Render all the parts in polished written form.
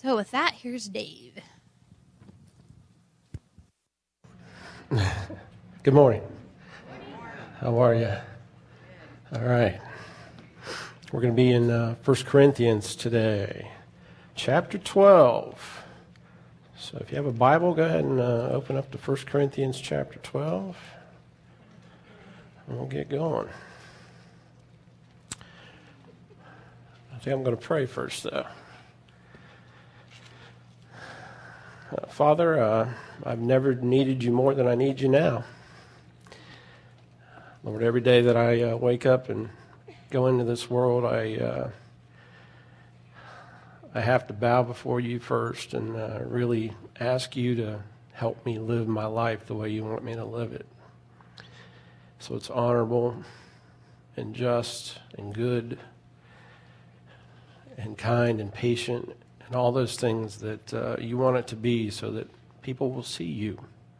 So with that, here's Dave. Good morning. How are you? All right. We're going to be in 1 Corinthians today, chapter 12. So if you have a Bible, go ahead and open up to 1 Corinthians chapter 12. And we'll get going. I think I'm going to pray first, though. Father, I've never needed you more than I need you now. Lord, every day that I wake up and go into this world, I have to bow before you first and really ask you to help me live my life the way you want me to live it. So it's honorable and just and good and kind and patient and all those things that you want it to be so that people will see you.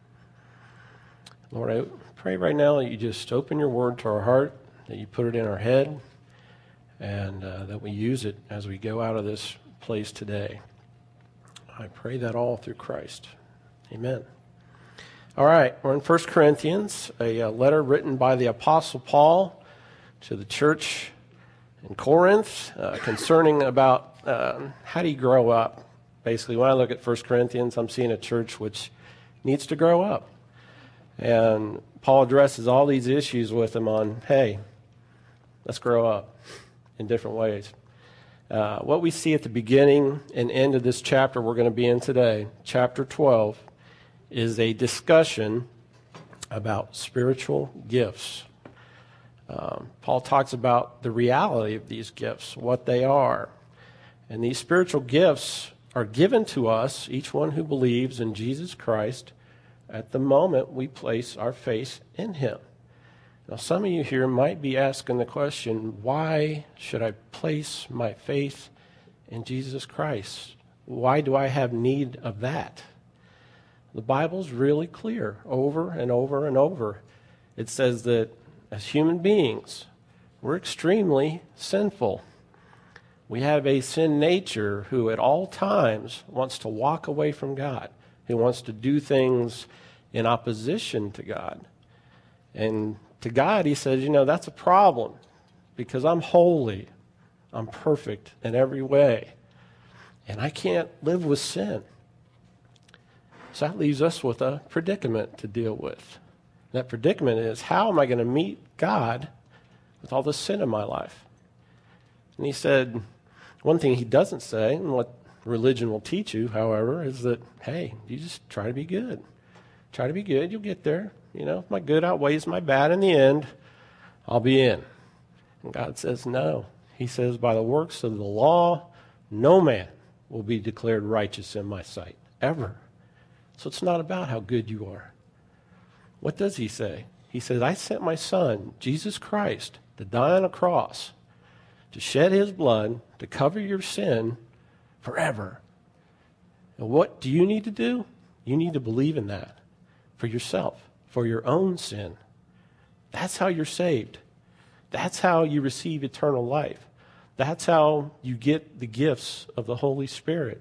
Lord, I pray right now that you just open your word to our heart, that you put it in our head, and that we use it as we go out of this place today. I pray that all through Christ. Amen. All right, we're in 1 Corinthians, a letter written by the Apostle Paul to the church in Corinth concerning about how do you grow up. Basically, when I look at 1 Corinthians, I'm seeing a church which needs to grow up. And Paul addresses all these issues with them on, hey, let's grow up in different ways. What we see at the beginning and end of this chapter we're going to be in today, chapter 12, is a discussion about spiritual gifts. Paul talks about the reality of these gifts, what they are. And these spiritual gifts are given to us, each one who believes in Jesus Christ, at the moment we place our faith in him. Now, some of you here might be asking the question, why should I place my faith in Jesus Christ? Why do I have need of that? The Bible's really clear over and over and over. It says that as human beings, we're extremely sinful. We have a sin nature who at all times wants to walk away from God, who wants to do things in opposition to God. And to God, he says, that's a problem because I'm holy. I'm perfect in every way. And I can't live with sin. So that leaves us with a predicament to deal with. That predicament is, how am I going to meet God with all the sin in my life? And he said, one thing he doesn't say, and what religion will teach you, however, is that, hey, you just try to be good. Try to be good, you'll get there. If my good outweighs my bad in the end, I'll be in. And God says no. He says, by the works of the law, no man will be declared righteous in my sight, ever. So it's not about how good you are. What does he say? He says, I sent my son, Jesus Christ, to die on a cross, to shed his blood, to cover your sin forever. And what do you need to do? You need to believe in that for yourself, for your own sin. That's how you're saved. That's how you receive eternal life. That's how you get the gifts of the Holy Spirit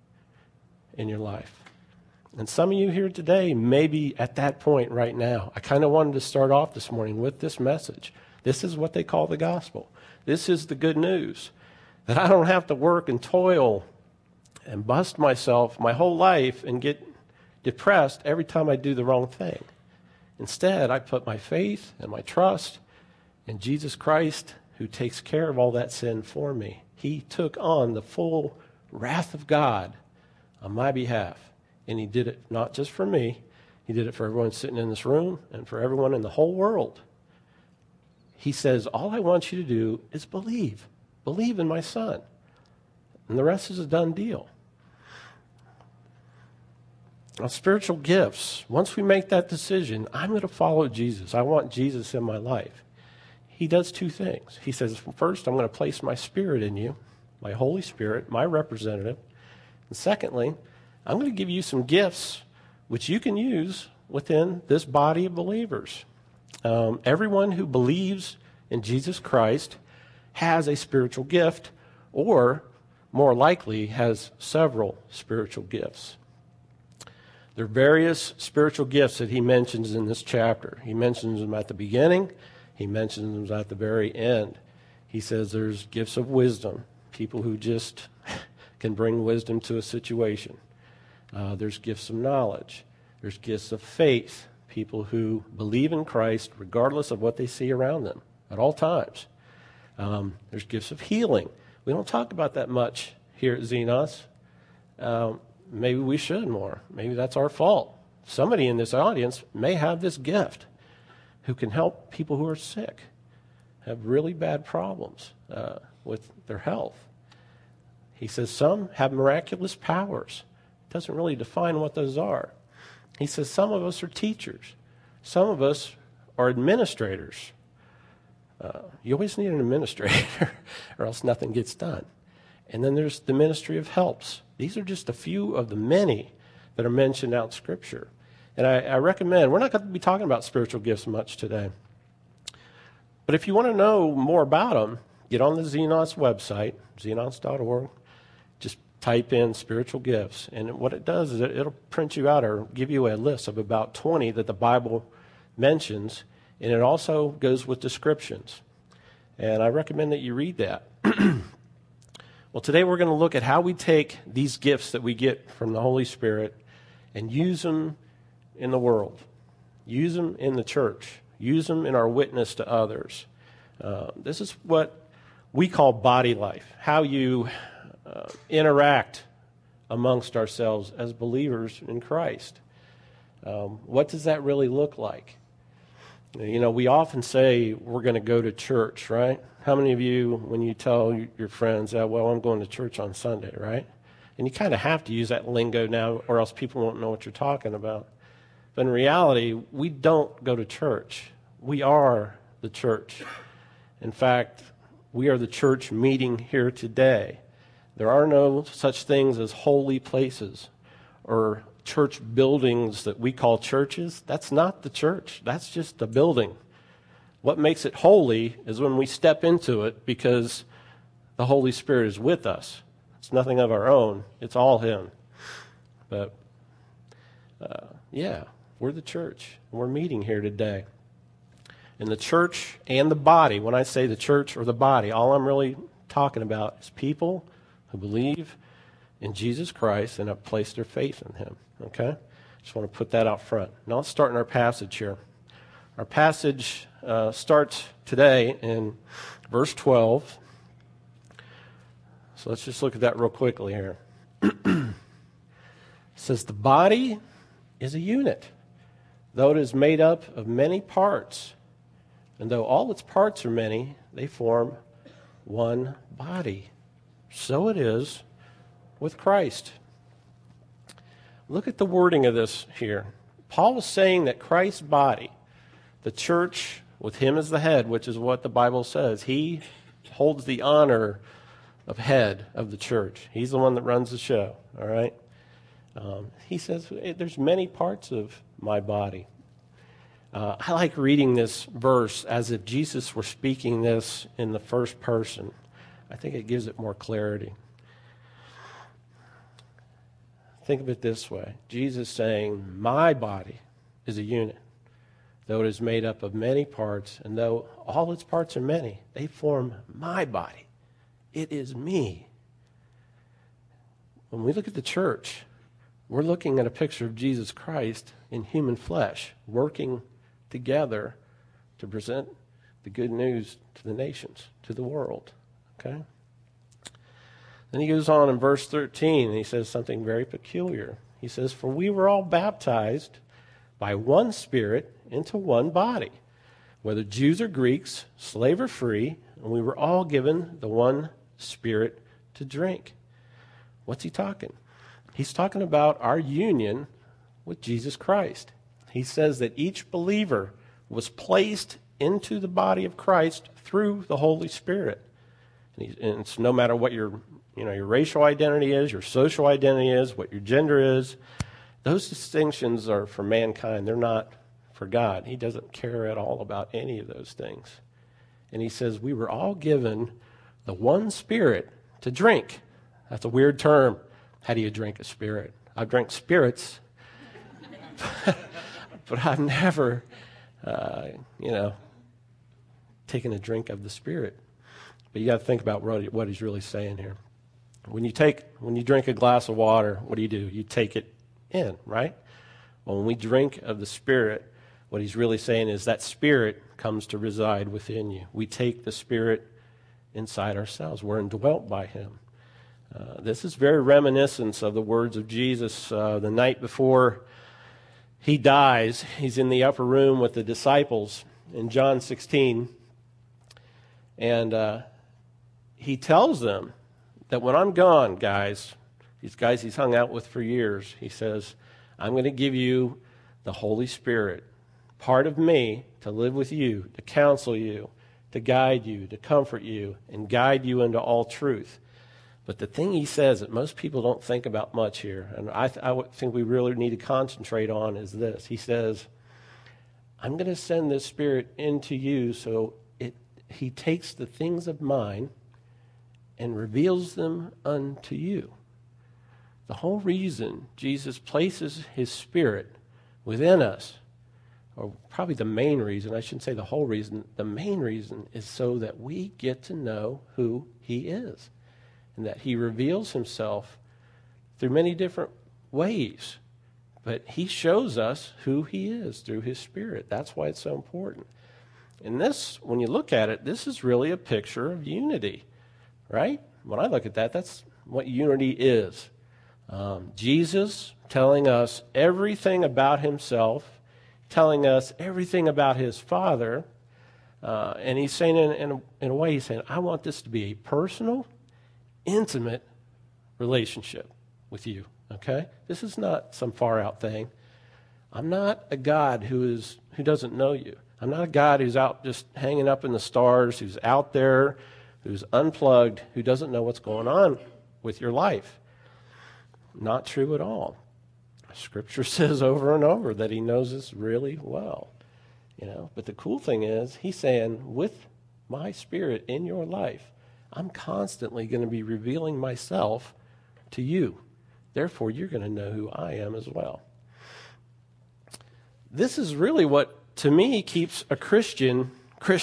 in your life. And some of you here today may be at that point right now. I kind of wanted to start off this morning with this message. This is what they call the gospel. This is the good news, that I don't have to work and toil and bust myself my whole life and get depressed every time I do the wrong thing. Instead, I put my faith and my trust in Jesus Christ, who takes care of all that sin for me. He took on the full wrath of God on my behalf. And he did it not just for me. He did it for everyone sitting in this room and for everyone in the whole world. He says, all I want you to do is believe. Believe in my son. And the rest is a done deal. Now, spiritual gifts, once we make that decision, I'm going to follow Jesus. I want Jesus in my life. He does two things. He says, first, I'm going to place my spirit in you, my Holy Spirit, my representative. And secondly, I'm going to give you some gifts which you can use within this body of believers. Everyone who believes in Jesus Christ has a spiritual gift, or more likely has several spiritual gifts. There are various spiritual gifts that he mentions in this chapter. He mentions them at the beginning. He mentions them at the very end. He says there's gifts of wisdom, people who just can bring wisdom to a situation. There's gifts of knowledge. There's gifts of faith, people who believe in Christ regardless of what they see around them at all times. There's gifts of healing. We don't talk about that much here at Xenos. Maybe we should more. Maybe that's our fault. Somebody in this audience may have this gift who can help people who are sick, have really bad problems with their health. He says some have miraculous powers. Doesn't really define what those are. He says some of us are teachers. Some of us are administrators. You always need an administrator or else nothing gets done. And then there's the ministry of helps. These are just a few of the many that are mentioned out in Scripture. And I recommend, we're not going to be talking about spiritual gifts much today. But if you want to know more about them, get on the Xenos website, xenos.org. Just type in spiritual gifts. And what it does is it'll print you out or give you a list of about 20 that the Bible mentions. And it also goes with descriptions. And I recommend that you read that. Well, today we're going to look at how we take these gifts that we get from the Holy Spirit and use them in the world. Use them in the church. Use them in our witness to others. This is what we call body life, how you interact amongst ourselves as believers in Christ. What does that really look like? You know, we often say we're going to go to church, right? How many of you, when you tell your friends, well, I'm going to church on Sunday, right? And you kind of have to use that lingo now or else people won't know what you're talking about. But in reality, we don't go to church. We are the church. In fact, we are the church meeting here today. There are no such things as holy places or church buildings that we call churches. That's not the church. That's just a building. What makes it holy is when we step into it because the Holy Spirit is with us. It's nothing of our own. It's all Him. But, we're the church. We're meeting here today. And the church and the body, when I say the church or the body, all I'm really talking about is people who believe in Jesus Christ and have placed their faith in Him. Okay? Just want to put that out front. Now let's start in our passage here. Our passage starts today in verse 12. So let's just look at that real quickly here. It says, the body is a unit, though it is made up of many parts. And though all its parts are many, they form one body. So it is with Christ. Look at the wording of this here. Paul is saying that Christ's body, the church with Him as the head, which is what the Bible says, He holds the honor of head of the church. He's the one that runs the show, all right? He says, there's many parts of my body. I like reading this verse as if Jesus were speaking this in the first person. I think it gives it more clarity. Think of it this way. Jesus saying, my body is a unit, though it is made up of many parts, and though all its parts are many, they form my body. It is me. When we look at the church, we're looking at a picture of Jesus Christ in human flesh, working together to present the good news to the nations, to the world. Okay? Then he goes on in verse 13, and he says something very peculiar. He says, for we were all baptized by one Spirit into one body, whether Jews or Greeks, slave or free, and we were all given the one Spirit to drink. What's he talking? He's talking about our union with Jesus Christ. He says that each believer was placed into the body of Christ through the Holy Spirit. And it's no matter what your racial identity is, your social identity is, what your gender is, those distinctions are for mankind. They're not for God. He doesn't care at all about any of those things. And he says we were all given the one Spirit to drink. That's a weird term. How do you drink a spirit? I've drank spirits, but I've never, taken a drink of the Spirit. But you got to think about what he's really saying here. When you drink a glass of water, what do? You take it in, right? Well, when we drink of the Spirit, what he's really saying is that Spirit comes to reside within you. We take the Spirit inside ourselves. We're indwelt by him. This is very reminiscent of the words of Jesus the night before he dies. He's in the upper room with the disciples in John 16. And he tells them that when I'm gone, guys, these guys he's hung out with for years, he says, I'm going to give you the Holy Spirit, part of me, to live with you, to counsel you, to guide you, to comfort you, and guide you into all truth. But the thing he says that most people don't think about much here, and I think we really need to concentrate on, is this. He says, I'm going to send this Spirit into you so he takes the things of mine and reveals them unto you. The whole reason Jesus places his Spirit within us, or probably the main reason, I shouldn't say the whole reason, the main reason is so that we get to know who he is, and that he reveals himself through many different ways. But he shows us who he is through his Spirit. That's why it's so important. And this, when you look at it, this is really a picture of unity, right? When I look at that, that's what unity is. Jesus telling us everything about himself, telling us everything about his Father, and he's saying in a way, he's saying, I want this to be a personal, intimate relationship with you, okay? This is not some far-out thing. I'm not a God who doesn't know you. I'm not a God who's out just hanging up in the stars, who's out there, who's unplugged, who doesn't know what's going on with your life. Not true at all. Scripture says over and over that he knows us really well. But the cool thing is, he's saying, with my Spirit in your life, I'm constantly going to be revealing myself to you. Therefore, you're going to know who I am as well. This is really what, to me, keeps a Christian.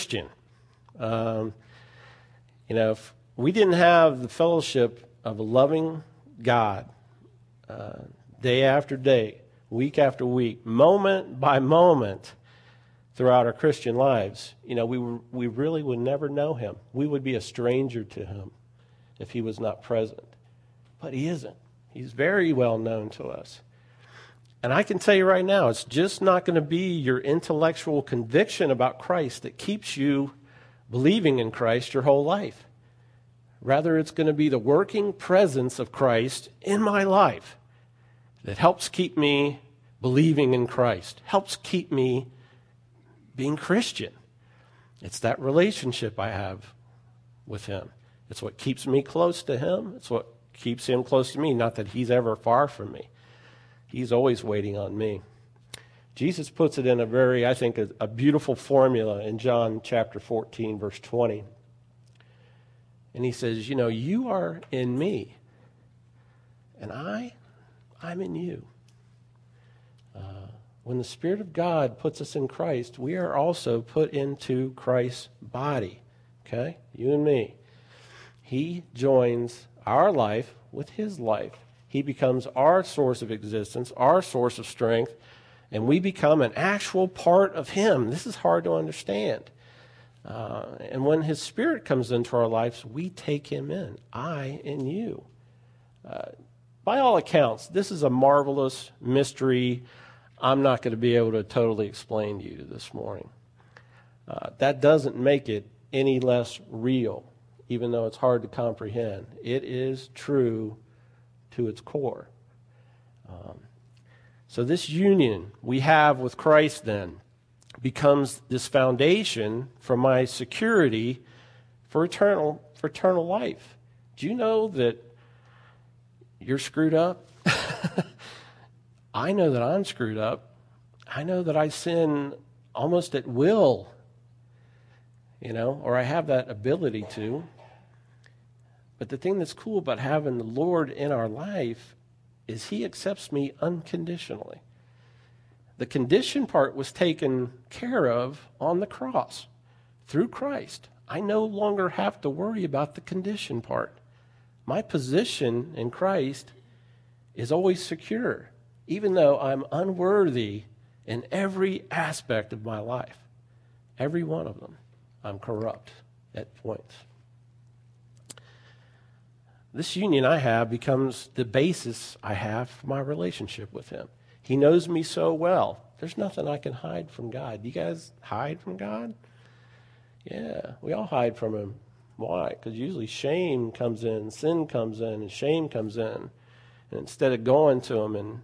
If we didn't have the fellowship of a loving God, day after day, week after week, moment by moment, throughout our Christian lives, we really would never know him. We would be a stranger to him if he was not present. But he isn't. He's very well known to us. And I can tell you right now, it's just not going to be your intellectual conviction about Christ that keeps you believing in Christ your whole life. Rather, it's going to be the working presence of Christ in my life that helps keep me believing in Christ, helps keep me being Christian. It's that relationship I have with him. It's what keeps me close to him. It's what keeps him close to me. Not that he's ever far from me. He's always waiting on me. Jesus puts it in a beautiful formula in John chapter 14, verse 20. And he says, you are in me, and I'm in you. When the Spirit of God puts us in Christ, we are also put into Christ's body. Okay? You and me. He joins our life with his life. He becomes our source of existence, our source of strength, and we become an actual part of him. This is hard to understand. And when his Spirit comes into our lives, we take him in. I in you. By all accounts, this is a marvelous mystery I'm not going to be able to totally explain to you this morning. That doesn't make it any less real, even though it's hard to comprehend. It is true to its core. So this union we have with Christ then becomes this foundation for my security for eternal life. Do you know that you're screwed up? I know that I'm screwed up. I know that I sin almost at will, or I have that ability to. But the thing that's cool about having the Lord in our life is he accepts me unconditionally. The condition part was taken care of on the cross through Christ. I no longer have to worry about the condition part. My position in Christ is always secure, even though I'm unworthy in every aspect of my life. Every one of them. I'm corrupt at points. This union I have becomes the basis I have for my relationship with him. He knows me so well. There's nothing I can hide from God. You guys hide from God? Yeah, we all hide from him. Why? Because usually shame comes in, sin comes in, and shame comes in. And instead of going to him and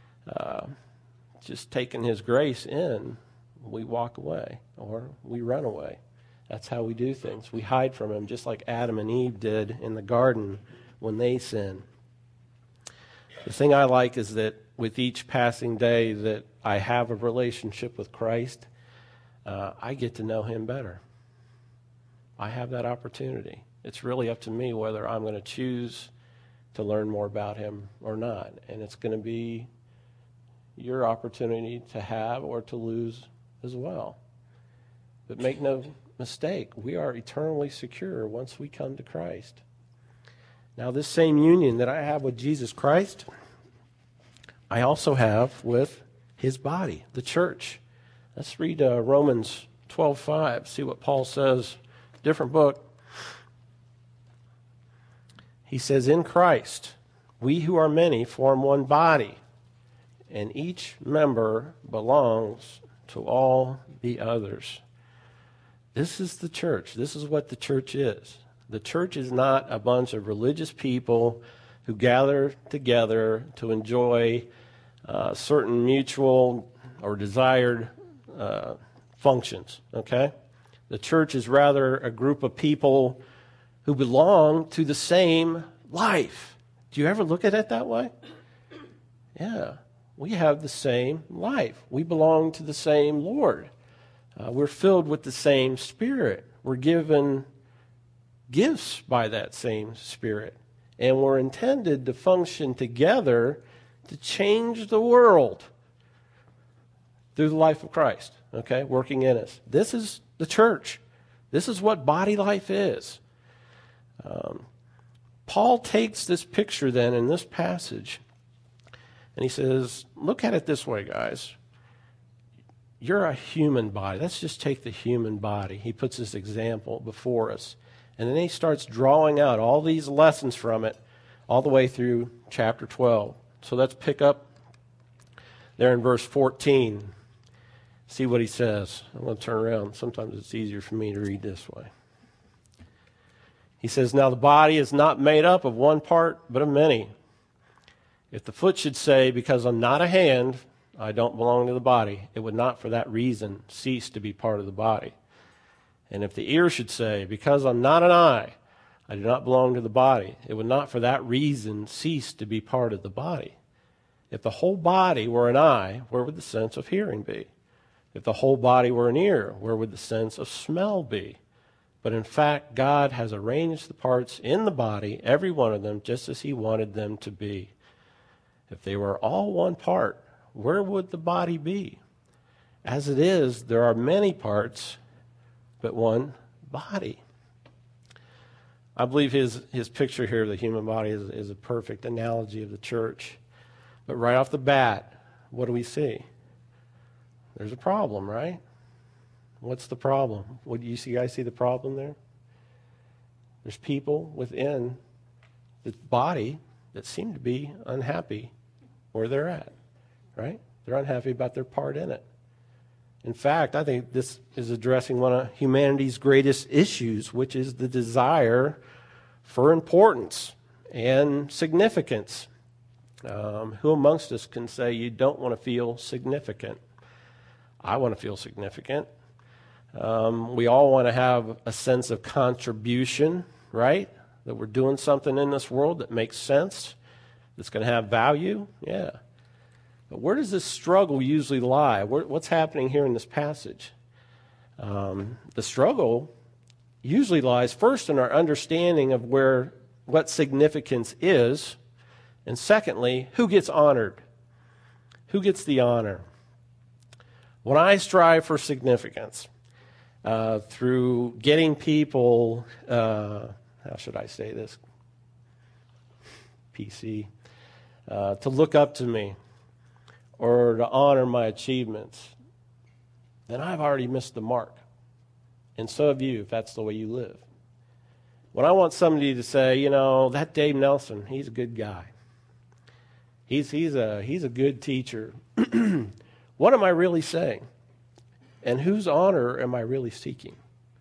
just taking his grace in, we walk away or we run away. That's how we do things. We hide from him just like Adam and Eve did in the garden when they sinned. The thing I like is that with each passing day that I have a relationship with Christ, I get to know him better. I have that opportunity. It's really up to me whether I'm going to choose to learn more about him or not. And it's going to be your opportunity to have or to lose as well. But make no mistake, we are eternally secure once we come to Christ. Now, this same union that I have with Jesus Christ, I also have with his body, the church. Let's read Romans 12:5, see what Paul says. Different book. He says, in Christ, we who are many form one body, and each member belongs to all the others. This is the church. This is what the church is. The church is not a bunch of religious people who gather together to enjoy certain mutual or desired functions, okay? The church is rather a group of people who belong to the same life. Do you ever look at it that way? Yeah, we have the same life. We belong to the same Lord. We're filled with the same Spirit. We're given gifts by that same Spirit. And we're intended to function together to change the world through the life of Christ, okay, working in us. This is the church. This is what body life is. Paul takes this picture then in this passage, and he says, look at it this way, guys. You're a human body. Let's just take the human body. He puts this example before us. And then he starts drawing out all these lessons from it all the way through chapter 12. So let's pick up there in verse 14. See what he says. I'm going to turn around. Sometimes it's easier for me to read this way. He says, now the body is not made up of one part, but of many. If the foot should say, because I'm not a hand, I don't belong to the body, it would not for that reason cease to be part of the body. And if the ear should say, because I'm not an eye, I do not belong to the body, it would not for that reason cease to be part of the body. If the whole body were an eye, where would the sense of hearing be? If the whole body were an ear, where would the sense of smell be? But in fact, God has arranged the parts in the body, every one of them, just as he wanted them to be. If they were all one part, where would the body be? As it is, there are many parts, but one body. I believe his picture here of the human body is a perfect analogy of the church. But right off the bat, what do we see? There's a problem, right? What's the problem? What do you guys see the problem there? There's people within the body that seem to be unhappy where they're at, right? They're unhappy about their part in it. In fact, I think this is addressing one of humanity's greatest issues, which is the desire for importance and significance. Who amongst us can say you don't want to feel significant? I want to feel significant. We all want to have a sense of contribution, right? That we're doing something in this world that makes sense, that's going to have value. Yeah. But where does this struggle usually lie? What's happening here in this passage? The struggle usually lies first in our understanding of where what significance is, and secondly, who gets honored? Who gets the honor? When I strive for significance through getting people, how should I say this? PC, to look up to me or to honor my achievements, then I've already missed the mark. And so have you, if that's the way you live. When I want somebody to say, you know, that Dave Nelson, he's a good guy. He's a good teacher. What am I really saying? And whose honor am I really seeking?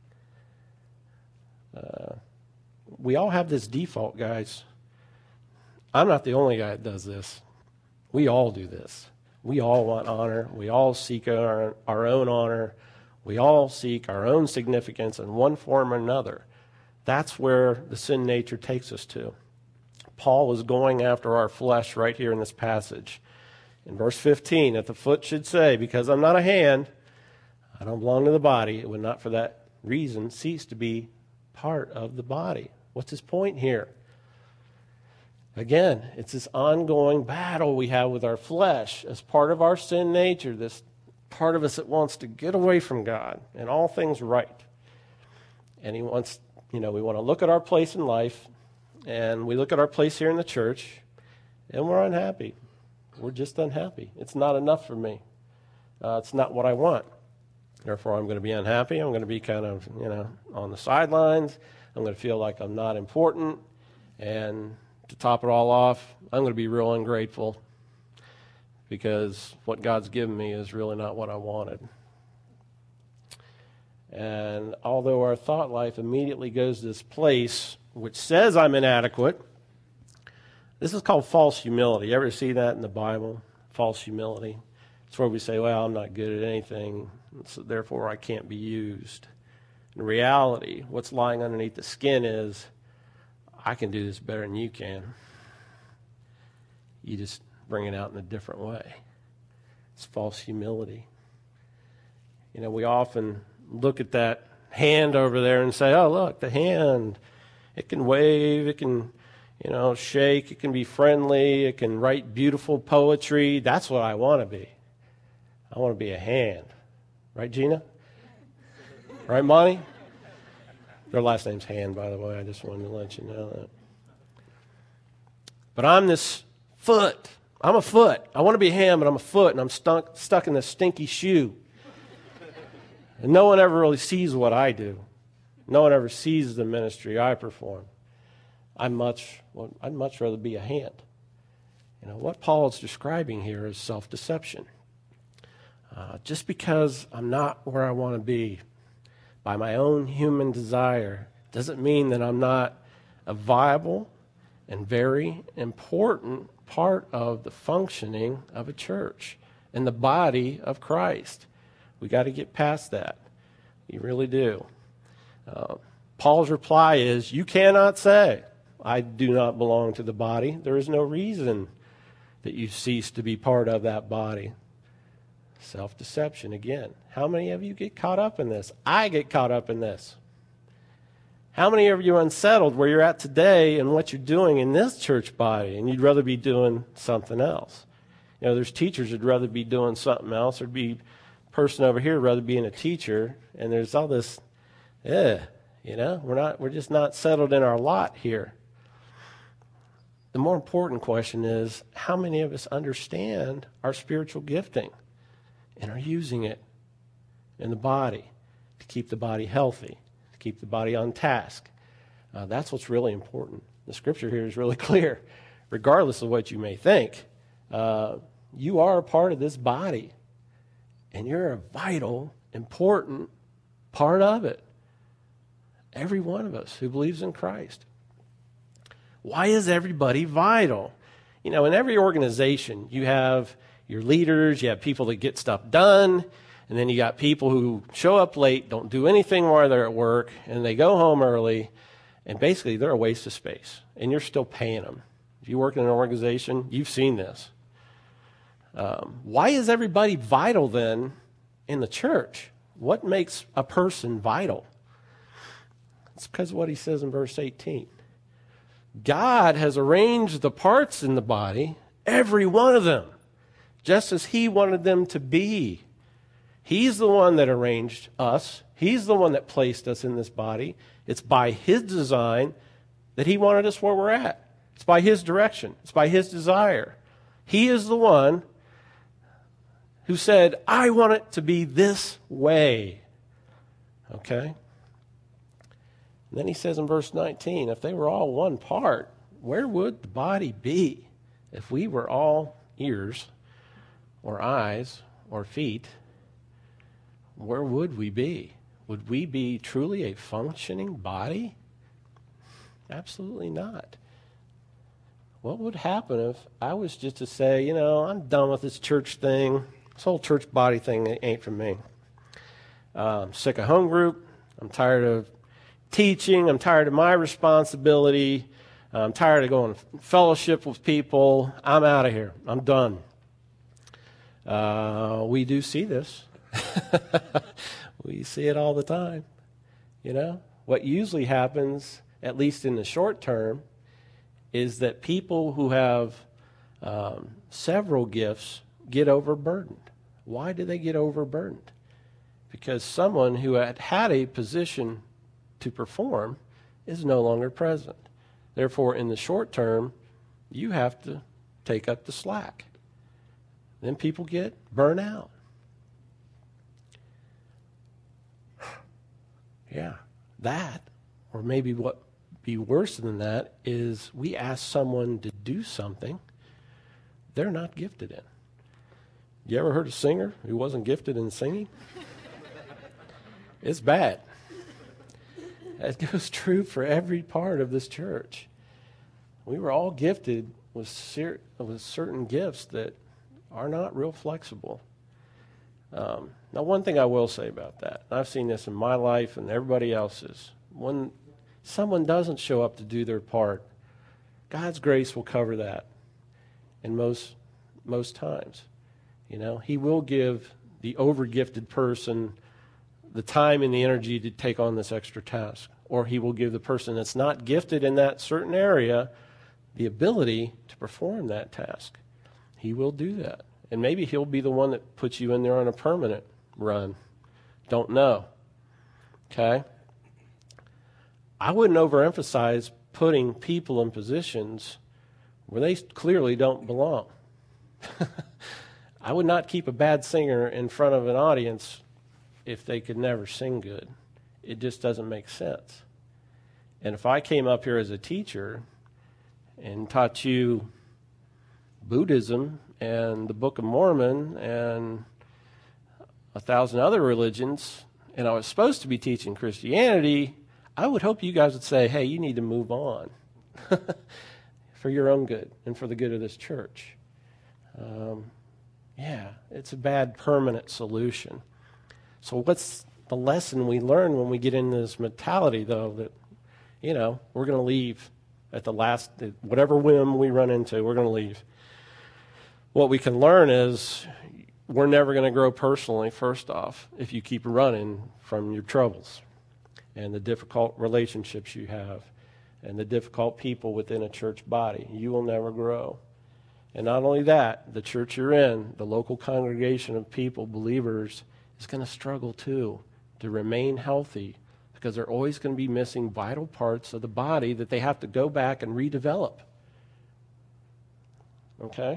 We all have this default, guys. I'm not the only guy that does this. We all do this. We all want honor. We all seek our own honor. We all seek our own significance in one form or another. That's where the sin nature takes us to. Paul is going after our flesh right here in this passage. In verse 15, that the foot should say, because I'm not a hand, I don't belong to the body, it would not for that reason cease to be part of the body. What's his point here? Again, it's this ongoing battle we have with our flesh as part of our sin nature, this part of us that wants to get away from God and all things right. And he wants, we want to look at our place in life, and we look at our place here in the church, and we're unhappy. We're just unhappy. It's not enough for me. It's not what I want. Therefore, I'm going to be unhappy. I'm going to be kind of, on the sidelines. I'm going to feel like I'm not important. And to top it all off, I'm going to be real ungrateful because what God's given me is really not what I wanted. And although our thought life immediately goes to this place which says I'm inadequate, this is called false humility. You ever see that in the Bible? False humility. It's where we say, well, I'm not good at anything, so therefore I can't be used. In reality, what's lying underneath the skin is, I can do this better than you can. You just bring it out in a different way. It's false humility. We often look at that hand over there and say, oh, look, the hand. It can wave, it can, shake, it can be friendly, it can write beautiful poetry. That's what I want to be. I want to be a hand. Right, Gina? Right, Monty? Their last name's Hand, by the way. I just wanted to let you know that. But I'm this foot. I'm a foot. I want to be a hand, but I'm a foot, and I'm stuck in this stinky shoe. And no one ever really sees what I do. No one ever sees the ministry I perform. I'd much rather be a hand. What Paul is describing here is self-deception. Just because I'm not where I want to be by my own human desire doesn't mean that I'm not a viable and very important part of the functioning of a church and the body of Christ. We got to get past that. You really do. Paul's reply is, you cannot say, I do not belong to the body. There is no reason that you cease to be part of that body. Self-deception again. How many of you get caught up in this? I get caught up in this. How many of you are unsettled where you're at today and what you're doing in this church body, and you'd rather be doing something else? There's teachers who'd rather be doing something else, or be a person over here who'd rather be a teacher, and there's all this, we're just not settled in our lot here. The more important question is, how many of us understand our spiritual gifting and are using it in the body to keep the body healthy, to keep the body on task? That's what's really important. The scripture here is really clear. Regardless of what you may think, you are a part of this body, and you're a vital, important part of it. Every one of us who believes in Christ. Why is everybody vital? In every organization, you have your leaders, you have people that get stuff done, and then you got people who show up late, don't do anything while they're at work, and they go home early, and basically they're a waste of space, and you're still paying them. If you work in an organization, you've seen this. Why is everybody vital then in the church? What makes a person vital? It's because of what he says in verse 18. God has arranged the parts in the body, every one of them, just as he wanted them to be. He's the one that arranged us. He's the one that placed us in this body. It's by his design that he wanted us where we're at. It's by his direction. It's by his desire. He is the one who said, I want it to be this way. Okay? And then he says in verse 19, if they were all one part, where would the body be? If we were all ears or eyes or feet, where would we be? Would we be truly a functioning body? Absolutely not. What would happen if I was just to say, I'm done with this church thing. This whole church body thing ain't for me. I'm sick of home group. I'm tired of teaching. I'm tired of my responsibility. I'm tired of going to fellowship with people. I'm out of here. I'm done. We do see this. We see it all the time. What usually happens, at least in the short term, is that people who have several gifts get overburdened. Why do they get overburdened? Because someone who had a position to perform is no longer present. Therefore, in the short term, you have to take up the slack. Then people get burnt out. Yeah, that, or maybe what be worse than that, is we ask someone to do something they're not gifted in. You ever heard a singer who wasn't gifted in singing? It's bad. That goes true for every part of this church. We were all gifted with certain gifts that are not real flexible. Now, one thing I will say about that, I've seen this in my life and everybody else's, when someone doesn't show up to do their part, God's grace will cover that in most times. He will give the over-gifted person the time and the energy to take on this extra task. Or he will give the person that's not gifted in that certain area the ability to perform that task. He will do that. And maybe he'll be the one that puts you in there on a permanent run. Don't know. Okay? I wouldn't overemphasize putting people in positions where they clearly don't belong. I would not keep a bad singer in front of an audience if they could never sing good. It just doesn't make sense. And if I came up here as a teacher and taught you Buddhism and the Book of Mormon and 1,000 other religions, and I was supposed to be teaching Christianity, I would hope you guys would say, hey, you need to move on for your own good and for the good of this church. It's a bad permanent solution. So what's the lesson we learn when we get into this mentality, though, that, we're going to leave at the last, whatever whim we run into, we're going to leave. What we can learn is we're never going to grow personally, first off, if you keep running from your troubles and the difficult relationships you have and the difficult people within a church body. You will never grow. And not only that, the church you're in, the local congregation of people, believers, is going to struggle too to remain healthy because they're always going to be missing vital parts of the body that they have to go back and redevelop. Okay?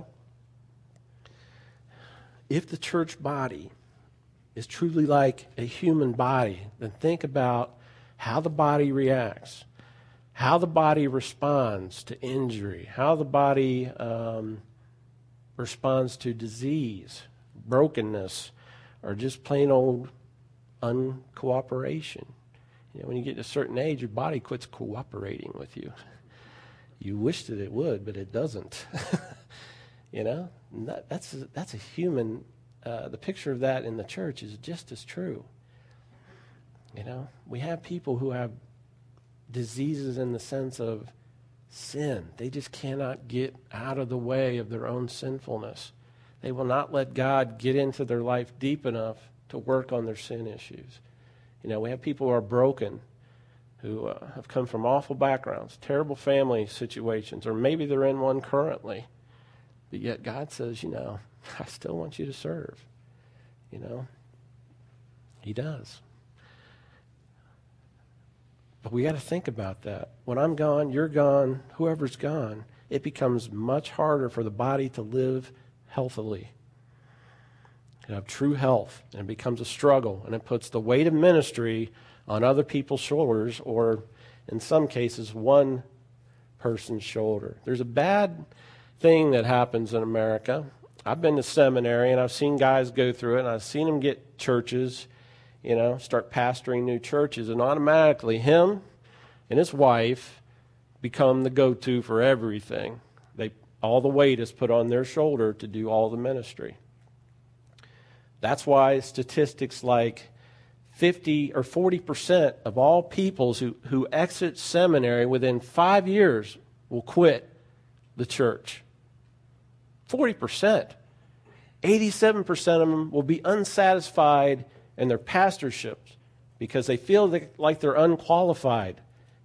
If the church body is truly like a human body, then think about how the body reacts, how the body responds to injury, how the body responds to disease, brokenness, or just plain old uncooperation. When you get to a certain age, your body quits cooperating with you. You wish that it would, but it doesn't. That's a human. The picture of that in the church is just as true. We have people who have diseases in the sense of sin. They just cannot get out of the way of their own sinfulness. They will not let God get into their life deep enough to work on their sin issues. We have people who are broken who have come from awful backgrounds, terrible family situations, or maybe they're in one currently. But yet God says, I still want you to serve. He does. But we got to think about that. When I'm gone, you're gone, whoever's gone, it becomes much harder for the body to live healthily. You have true health, and it becomes a struggle, and it puts the weight of ministry on other people's shoulders, or in some cases, one person's shoulder. There's a bad thing that happens in America. I've been to seminary, and I've seen guys go through it, and I've seen them get churches, start pastoring new churches, and automatically him and his wife become the go-to for everything. All the weight is put on their shoulder to do all the ministry. That's why statistics like 50 or 40% of all peoples who exit seminary within 5 years will quit the church. 40%. 87% of them will be unsatisfied in their pastorships because they feel like they're unqualified.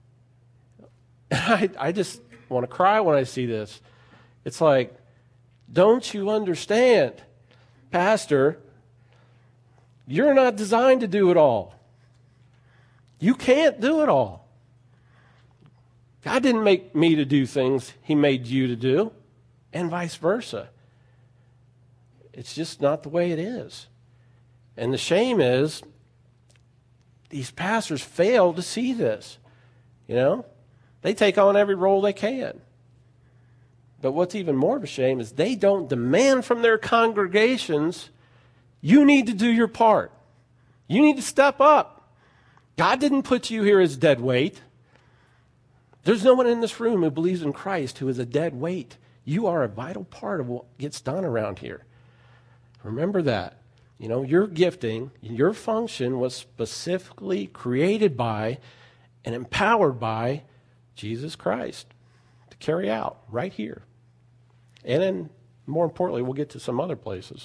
I just want to cry when I see this. It's like, don't you understand, Pastor? You're not designed to do it all. You can't do it all. God didn't make me to do things He made you to do, and vice versa. It's just not the way it is. And the shame is, these pastors fail to see this. They take on every role they can. But what's even more of a shame is they don't demand from their congregations, you need to do your part. You need to step up. God didn't put you here as dead weight. There's no one in this room who believes in Christ who is a dead weight. You are a vital part of what gets done around here. Remember that. Your gifting, your function was specifically created by and empowered by Jesus Christ to carry out right here. And then, more importantly, we'll get to some other places.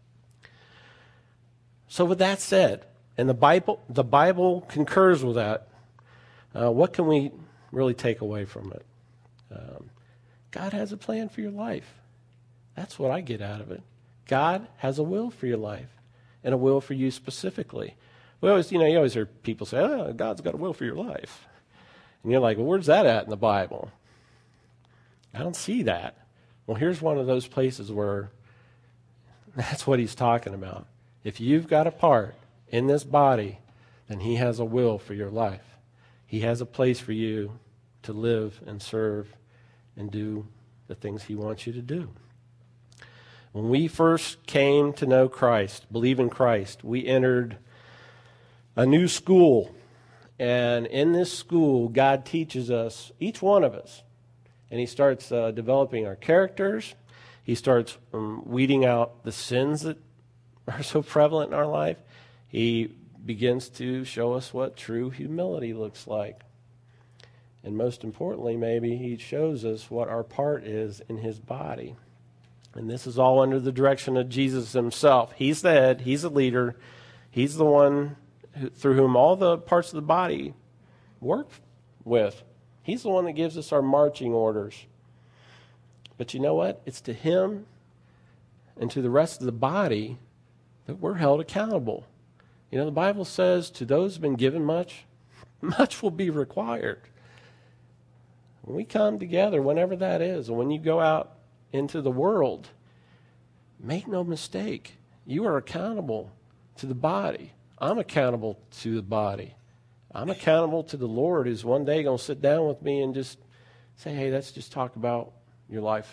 So with that said, and the Bible concurs with that, what can we really take away from it? God has a plan for your life. That's what I get out of it. God has a will for your life, and a will for you specifically. We always, you always hear people say, "Oh, God's got a will for your life," and you're like, "Well, where's that at in the Bible?" I don't see that. Well, here's one of those places where that's what He's talking about. If you've got a part in this body, then He has a will for your life. He has a place for you to live and serve and do the things He wants you to do. When we first came to know Christ, believe in Christ, we entered a new school. And in this school, God teaches us, each one of us, and He starts developing our characters. He starts weeding out the sins that are so prevalent in our life. He begins to show us what true humility looks like. And most importantly, maybe He shows us what our part is in His body. And this is all under the direction of Jesus Himself. He's the head. He's the leader. He's the one through whom all the parts of the body work with. He's the one that gives us our marching orders. But you know what? It's to Him and to the rest of the body that we're held accountable. The Bible says, to those who've been given much, much will be required. When we come together, whenever that is, and when you go out into the world, make no mistake, you are accountable to the body. I'm accountable to the body. I'm accountable to the Lord, who's one day going to sit down with me and just say, "Hey, let's just talk about your life."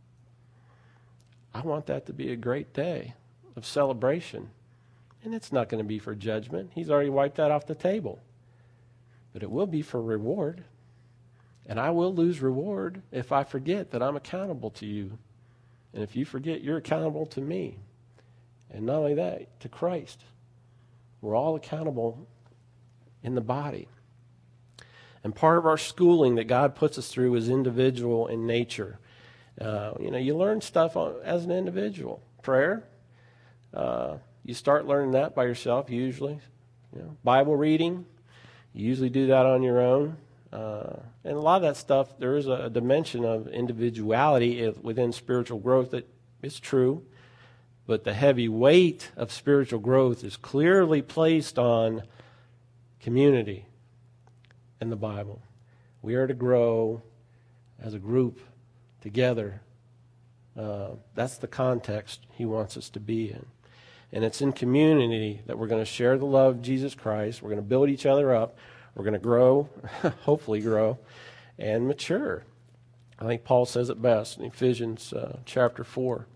I want that to be a great day of celebration. And it's not going to be for judgment. He's already wiped that off the table. But it will be for reward. And I will lose reward if I forget that I'm accountable to you. And if you forget, you're accountable to me. And not only that, to Christ. We're all accountable in the body. And part of our schooling that God puts us through is individual in nature. You learn stuff as an individual. Prayer, you start learning that by yourself usually. Bible reading, You usually do that on your own. And a lot of that stuff, there is a dimension of individuality within spiritual growth that is true. But the heavy weight of spiritual growth is clearly placed on community in the Bible. We are to grow as a group together. That's the context he wants us to be in. And it's in community that we're going to share the love of Jesus Christ. We're going to build each other up. We're going to grow, hopefully grow, and mature. I think Paul says it best in Ephesians chapter 4.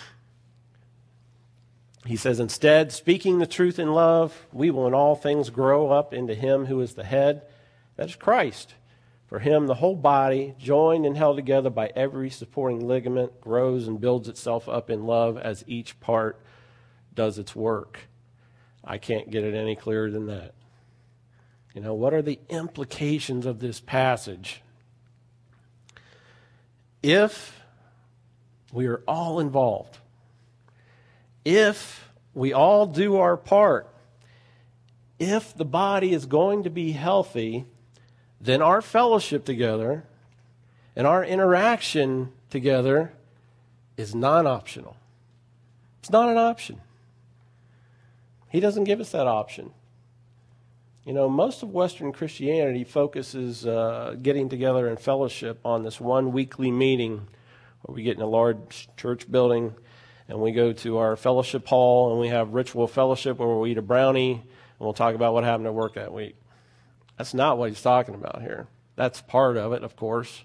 He says, instead, speaking the truth in love, we will in all things grow up into him who is the head, that is Christ. For him, the whole body, joined and held together by every supporting ligament, grows and builds itself up in love as each part does its work. I can't get it any clearer than that. You know, what are the implications of this passage? If we are all involved, if we all do our part, if the body is going to be healthy, then our fellowship together and our interaction together is non-optional. It's not an option. He doesn't give us that option. You know, most of Western Christianity focuses getting together in fellowship on this one weekly meeting where we get in a large church building and we go to our fellowship hall and we have ritual fellowship where we eat a brownie and we'll talk about what happened at work that week. That's not what he's talking about here. That's part of it, of course.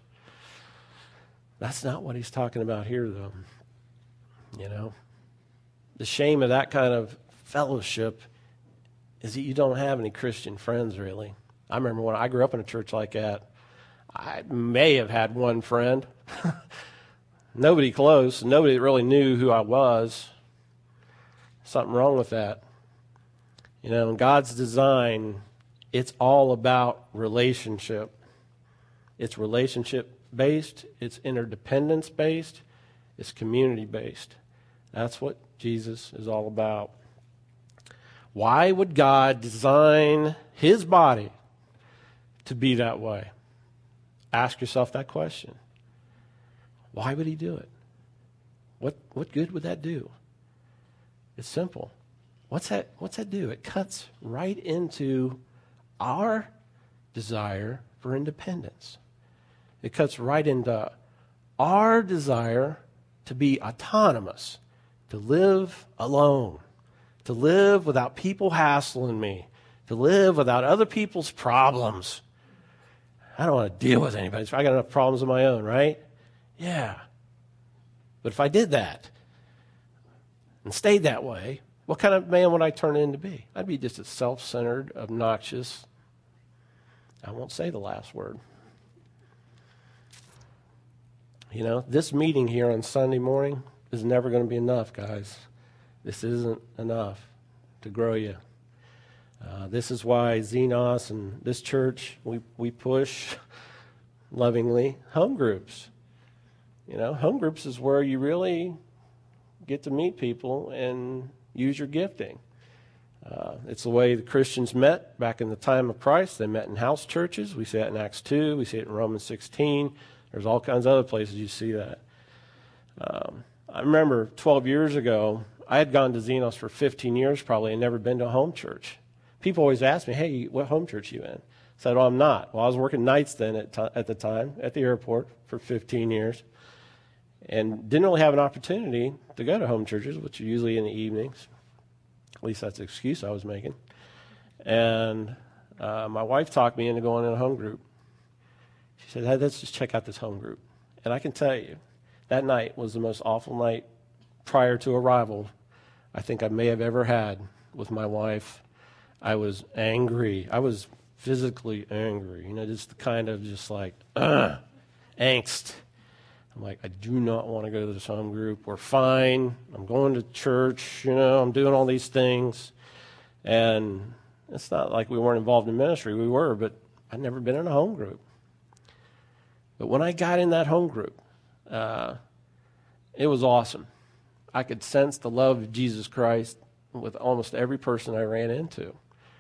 That's not what he's talking about here, though. You know, the shame of that kind of fellowship is that you don't have any Christian friends, really. I remember when I grew up in a church like that, I may have had one friend. Nobody close, nobody that really knew who I was. Something wrong with that. You know, in God's design, it's all about relationship. It's relationship-based, it's interdependence-based, it's community-based. That's what Jesus is all about. Why would God design his body to be that way? Ask yourself that question. Why would he do it? What good would that do? It's simple. What's that do? It cuts right into our desire for independence. It cuts right into our desire to be autonomous, to live alone, to live without people hassling me, to live without other people's problems. I don't want to deal with anybody. I got enough problems of my own, right? Yeah. But if I did that and stayed that way, what kind of man would I turn into be? I'd be just a self-centered, obnoxious, I won't say the last word. You know, this meeting here on Sunday morning is never going to be enough, guys. This isn't enough to grow you. This is why Xenos and this church, we push lovingly home groups. You know, home groups is where you really get to meet people and use your gifting. It's the way the Christians met back in the time of Christ. They met in house churches. We see that in Acts 2. We see it in Romans 16. There's all kinds of other places you see that. I remember 12 years ago, I had gone to Xenos for 15 years probably and never been to a home church. People always ask me, hey, what home church are you in? I said, well, I'm not. Well, I was working nights then at the time at the airport for 15 years and didn't really have an opportunity to go to home churches, which are usually in the evenings. At least that's the excuse I was making. And my wife talked me into going in a home group. She said, hey, let's just check out this home group. And I can tell you, that night was the most awful night prior to arrival I think I may have ever had with my wife. I was angry. I was physically angry. You know, just the kind of just like, angst. I'm like, I do not want to go to this home group. We're fine. I'm going to church. You know, I'm doing all these things. And it's not like we weren't involved in ministry. We were, but I'd never been in a home group. But when I got in that home group, it was awesome. I could sense the love of Jesus Christ with almost every person I ran into.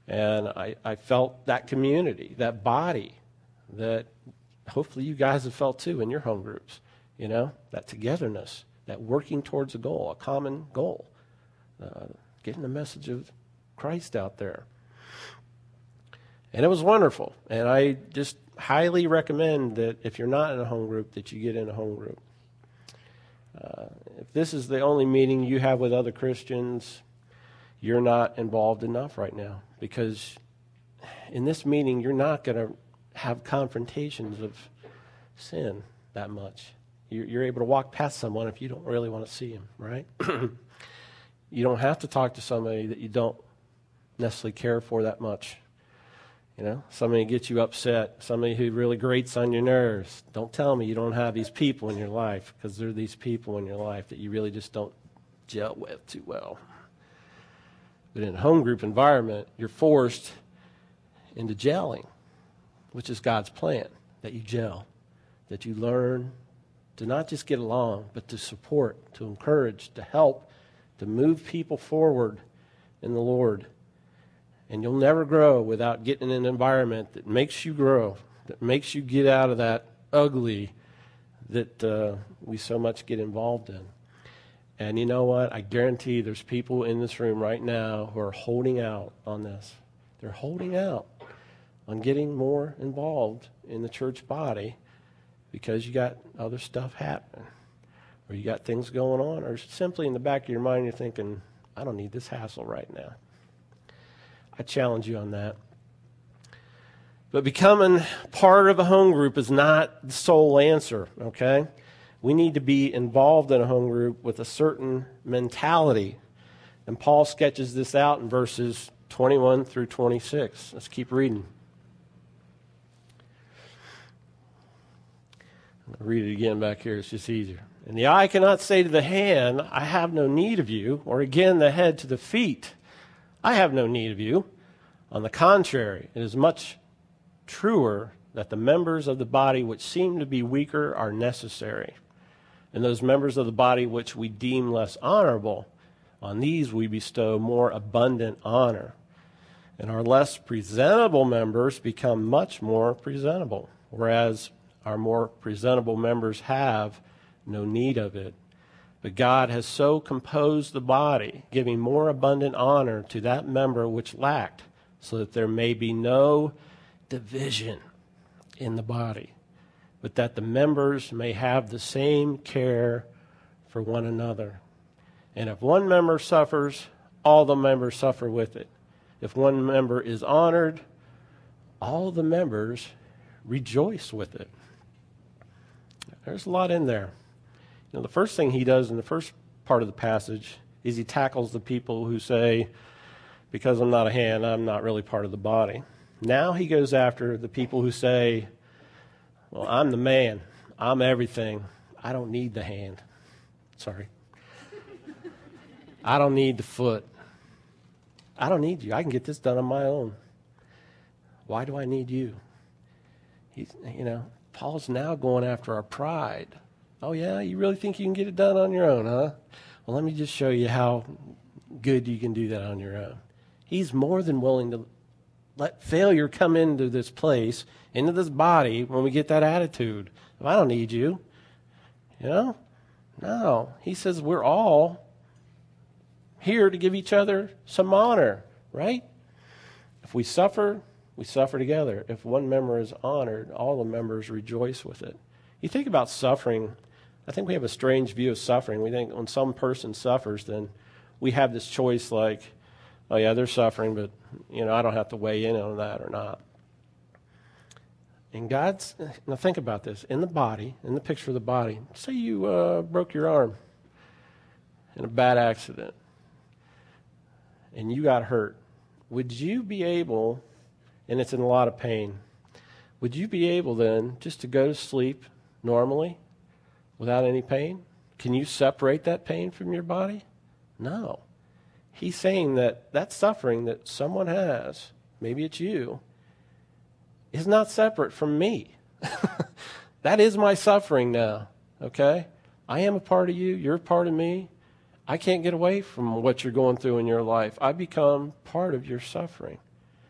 And I felt that community, that body that hopefully you guys have felt too in your home groups, that togetherness, that working towards a goal, a common goal, getting the message of Christ out there. And it was wonderful. And I just highly recommend that if you're not in a home group, that you get in a home group. If this is the only meeting you have with other Christians, you're not involved enough right now, because in this meeting, you're not going to have confrontations of sin that much. You're able to walk past someone if you don't really want to see him, right? You don't have to talk to somebody that you don't necessarily care for that much. Somebody gets you upset, somebody who really grates on your nerves. Don't tell me you don't have these people in your life, because there are these people in your life that you really just don't gel with too well. But in a home group environment, you're forced into gelling, which is God's plan, that you gel, that you learn to not just get along, but to support, to encourage, to help, to move people forward in the Lord. And you'll never grow without getting in an environment that makes you grow, that makes you get out of that ugly that we so much get involved in. And you know what? I guarantee there's people in this room right now who are holding out on this. They're holding out on getting more involved in the church body because you got other stuff happening, or you got things going on, or simply in the back of your mind you're thinking, I don't need this hassle right now. I challenge you on that. But becoming part of a home group is not the sole answer, okay? We need to be involved in a home group with a certain mentality. And Paul sketches this out in verses 21 through 26. Let's keep reading. I'll read it again back here. It's just easier. And the eye cannot say to the hand, I have no need of you, or again the head to the feet, I have no need of you. On the contrary, it is much truer that the members of the body which seem to be weaker are necessary, and those members of the body which we deem less honorable, on these we bestow more abundant honor. And our less presentable members become much more presentable, whereas our more presentable members have no need of it. But God has so composed the body, giving more abundant honor to that member which lacked, so that there may be no division in the body, but that the members may have the same care for one another. And if one member suffers, all the members suffer with it. If one member is honored, all the members rejoice with it. There's a lot in there. The first thing he does in the first part of the passage is he tackles the people who say, because I'm not a hand, I'm not really part of the body. Now he goes after the people who say, well, I'm the man. I'm everything. I don't need the hand. Sorry. I don't need the foot. I don't need you. I can get this done on my own. Why do I need you? Paul's now going after our pride. Oh, yeah? You really think you can get it done on your own, huh? Well, let me just show you how good you can do that on your own. He's more than willing to let failure come into this place, into this body, when we get that attitude of, I don't need you. No. He says we're all here to give each other some honor, right? If we suffer together. If one member is honored, all the members rejoice with it. You think about suffering, I think we have a strange view of suffering. We think when some person suffers, then we have this choice like, oh yeah, they're suffering, but I don't have to weigh in on that or not. And now think about this. In the body, in the picture of the body, say you broke your arm in a bad accident and you got hurt. Would you be able, and it's in a lot of pain, would you be able then just to go to sleep normally without any pain? Can you separate that pain from your body? No. He's saying that suffering that someone has, maybe it's you, is not separate from me. That is my suffering now, okay? I am a part of you. You're a part of me. I can't get away from what you're going through in your life. I become part of your suffering.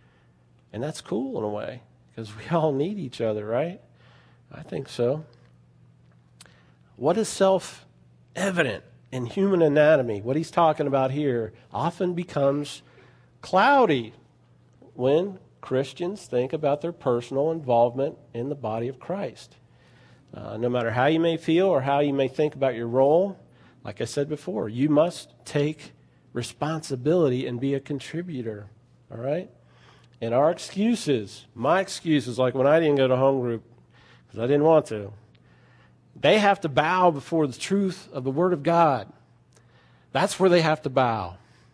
And that's cool in a way, because we all need each other, right? I think so. What is self-evident in human anatomy, what he's talking about here, often becomes cloudy when Christians think about their personal involvement in the body of Christ. No matter how you may feel or how you may think about your role, like I said before, you must take responsibility and be a contributor, all right? And our excuses, my excuses, like when I didn't go to home group because I didn't want to, they have to bow before the truth of the Word of God. That's where they have to bow.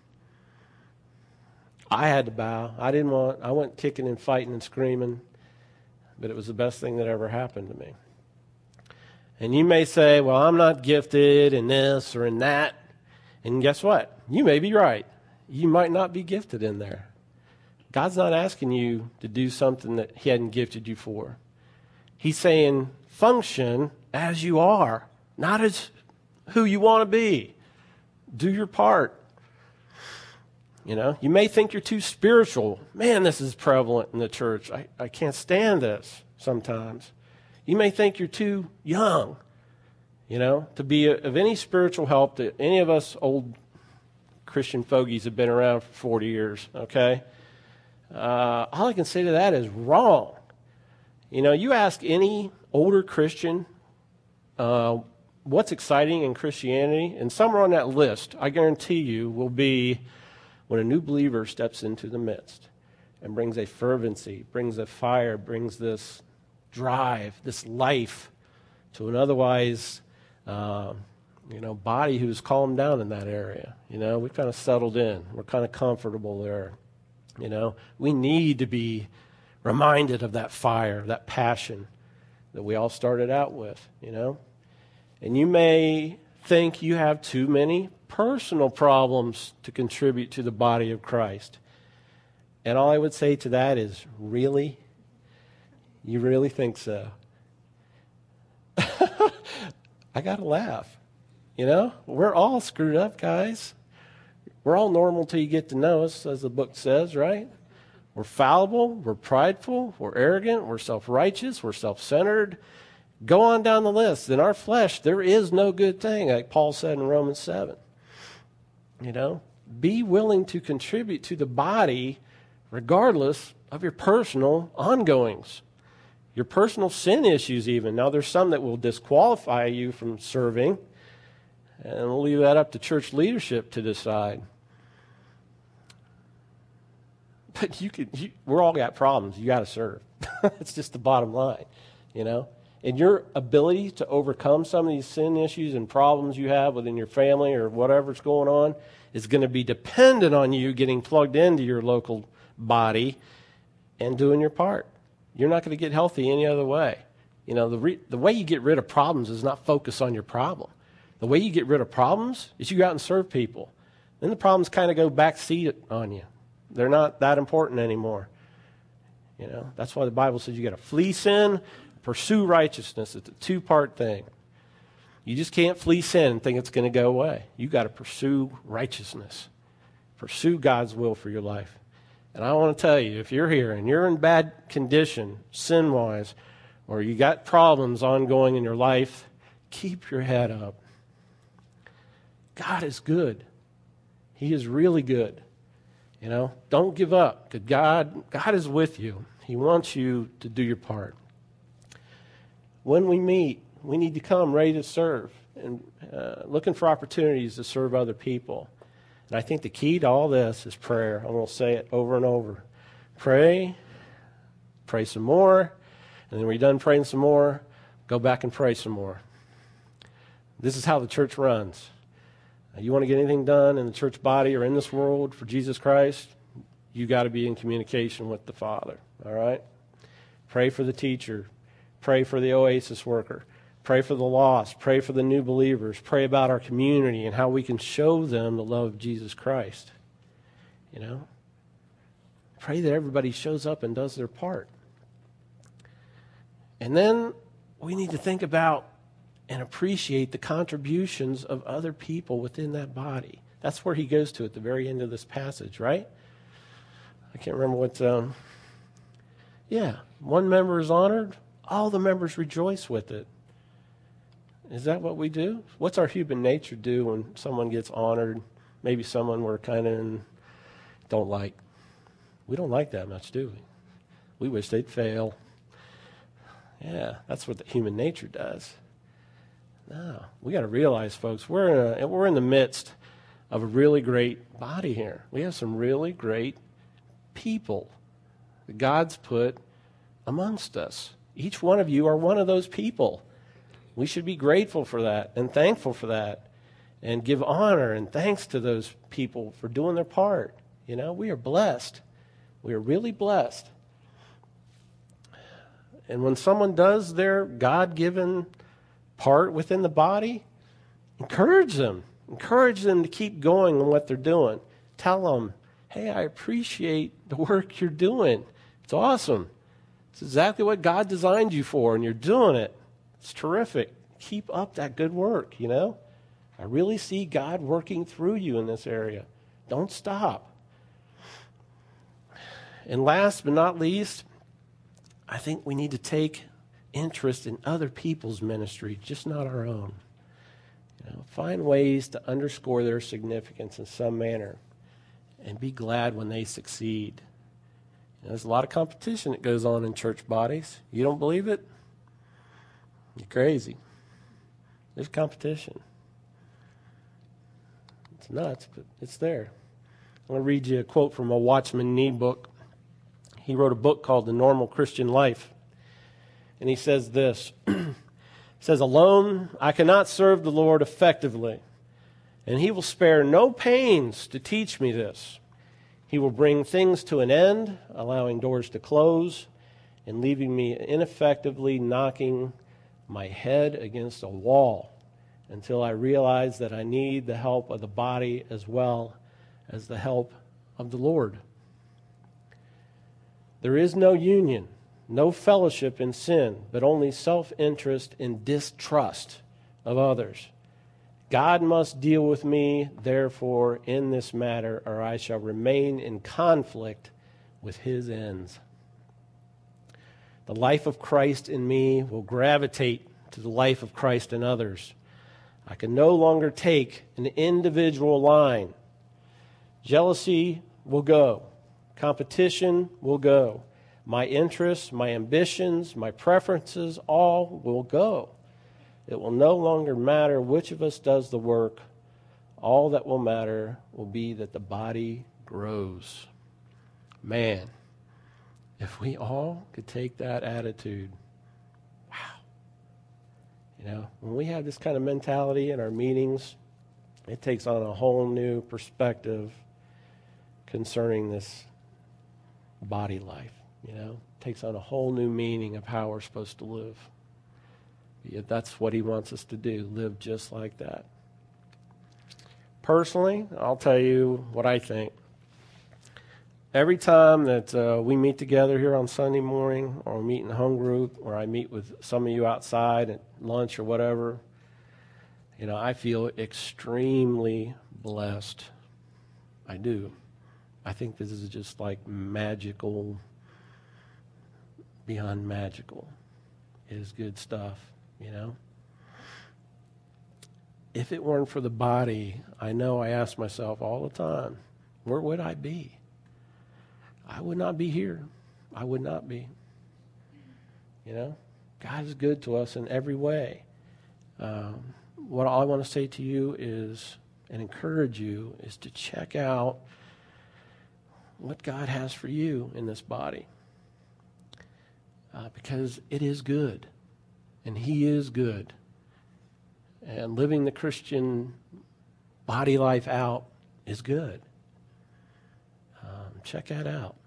I had to bow. I went kicking and fighting and screaming, but it was the best thing that ever happened to me. And you may say, well, I'm not gifted in this or in that. And guess what? You may be right. You might not be gifted in there. God's not asking you to do something that He hadn't gifted you for. He's saying, function as you are, not as who you want to be. Do your part. You know, you may think you're too spiritual. Man, this is prevalent in the church. I can't stand this sometimes. You may think you're too young, you know, to be of any spiritual help to any of us old Christian fogies have been around for 40 years, okay? All I can say to that is wrong. You know, you ask any older Christian what's exciting in Christianity, and somewhere on that list, I guarantee you, will be when a new believer steps into the midst and brings a fervency, brings a fire, brings this drive, this life to an otherwise, body who's calmed down in that area. You know, we kind of settled in. We're kind of comfortable there. You know, we need to be reminded of that fire, that passion that we all started out with, you know. And you may think you have too many personal problems to contribute to the body of Christ. And all I would say to that is, really? You really think so? I got to laugh. You know, we're all screwed up, guys. We're all normal till you get to know us, as the book says, right? We're fallible, we're prideful, we're arrogant, we're self-righteous, we're self-centered. Go on down the list. In our flesh, there is no good thing, like Paul said in Romans 7. You know, be willing to contribute to the body regardless of your personal ongoings, your personal sin issues even. Now, there's some that will disqualify you from serving, and we'll leave that up to church leadership to decide. But we're all got problems. You got to serve. It's just the bottom line, you know. And your ability to overcome some of these sin issues and problems you have within your family or whatever's going on is going to be dependent on you getting plugged into your local body and doing your part. You're not going to get healthy any other way. You know, the way you get rid of problems is not focus on your problem. The way you get rid of problems is you go out and serve people. Then the problems kind of go backseat on you. They're not that important anymore. You know, that's why the Bible says you got to flee sin, pursue righteousness. It's a two-part thing. You just can't flee sin and think it's going to go away. You got to pursue righteousness. Pursue God's will for your life. And I want to tell you, if you're here and you're in bad condition, sin-wise, or you got problems ongoing in your life, keep your head up. God is good. He is really good. You know, don't give up, because God is with you. He wants you to do your part. When we meet, we need to come ready to serve and looking for opportunities to serve other people. And I think the key to all this is prayer. I'm going to say it over and over. Pray some more, and then when you're done praying some more, go back and pray some more. This is how the church runs. You want to get anything done in the church body or in this world for Jesus Christ, you got to be in communication with the Father, all right? Pray for the teacher. Pray for the Oasis worker. Pray for the lost. Pray for the new believers. Pray about our community and how we can show them the love of Jesus Christ. You know? Pray that everybody shows up and does their part. And then we need to think about and appreciate the contributions of other people within that body. That's where he goes to at the very end of this passage, right? I can't remember what Yeah. One member is honored, all the members rejoice with it. Is that what we do? What's our human nature do when someone gets honored? Maybe someone we're kind of don't like. We don't like that much, do we? We wish they'd fail. Yeah, that's what the human nature does. No, we got to realize, folks, we're in the midst of a really great body here. We have some really great people that God's put amongst us. Each one of you are one of those people. We should be grateful for that and thankful for that and give honor and thanks to those people for doing their part. You know, we are blessed. We are really blessed. And when someone does their God-given part within the body, encourage them. Encourage them to keep going on what they're doing. Tell them, hey, I appreciate the work you're doing. It's awesome. It's exactly what God designed you for, and you're doing it. It's terrific. Keep up that good work, you know. I really see God working through you in this area. Don't stop. And last but not least, I think we need to take interest in other people's ministry, just not our own. You know, find ways to underscore their significance in some manner and be glad when they succeed. You know, there's a lot of competition that goes on in church bodies. You don't believe it? You're crazy. There's competition. It's nuts, but it's there. I'm going to read you a quote from a Watchman Nee book. He wrote a book called The Normal Christian Life. And he says this. He says, alone I cannot serve the Lord effectively, and he will spare no pains to teach me this. He will bring things to an end, allowing doors to close, and leaving me ineffectively knocking my head against a wall until I realize that I need the help of the body as well as the help of the Lord. There is no union, no fellowship in sin, but only self-interest and distrust of others. God must deal with me, therefore, in this matter, or I shall remain in conflict with his ends. The life of Christ in me will gravitate to the life of Christ in others. I can no longer take an individual line. Jealousy will go. Competition will go. My interests, my ambitions, my preferences, all will go. It will no longer matter which of us does the work. All that will matter will be that the body grows. Man, if we all could take that attitude, wow. You know, when we have this kind of mentality in our meetings, it takes on a whole new perspective concerning this body life, you know. It takes on a whole new meaning of how we're supposed to live. Yet that's what he wants us to do, live just like that. Personally, I'll tell you what I think. Every time that we meet together here on Sunday morning, or we meet in home group, or I meet with some of you outside at lunch or whatever, you know, I feel extremely blessed. I do. I think this is just like magical, beyond magical. It is good stuff, you know. If it weren't for the body, I know I ask myself all the time, where would I be? I would not be here. I would not be. You know, God is good to us in every way. What I want to say to you is, and encourage you, is to check out what God has for you in this body. Because it is good. And he is good. And living the Christian body life out is good. Check that out.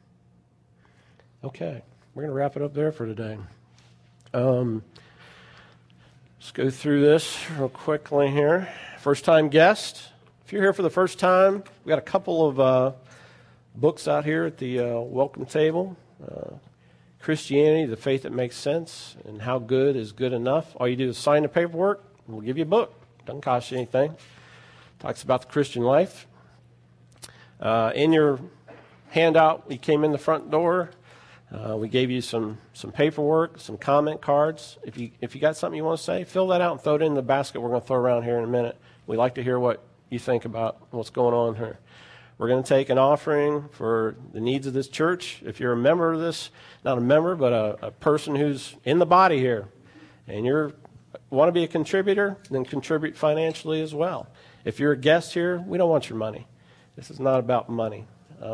Okay, we're going to wrap it up there for today. Let's go through this real quickly here. First-time guest. If you're here for the first time, we got a couple of books out here at the welcome table. Christianity, the Faith That Makes Sense, and How Good is Good Enough. All you do is sign the paperwork, and we'll give you a book. Doesn't cost you anything. Talks about the Christian life. In your handout, you came in the front door. We gave you some paperwork, some comment cards. If you got something you want to say, fill that out and throw it in the basket we're going to throw around here in a minute. We'd like to hear what you think about what's going on here. We're going to take an offering for the needs of this church. If you're a member of this, not a member, but a person who's in the body here, and you want to be a contributor, then contribute financially as well. If you're a guest here, we don't want your money. This is not about money.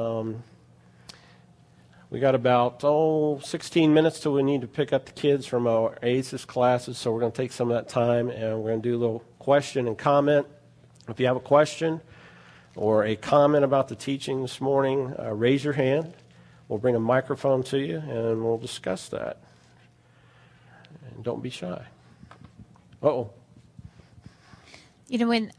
We got about 16 minutes till we need to pick up the kids from our ACES classes, so we're going to take some of that time, and we're going to do a little question and comment. If you have a question or a comment about the teaching this morning, raise your hand. We'll bring a microphone to you, and we'll discuss that. And don't be shy. Uh-oh. You know, when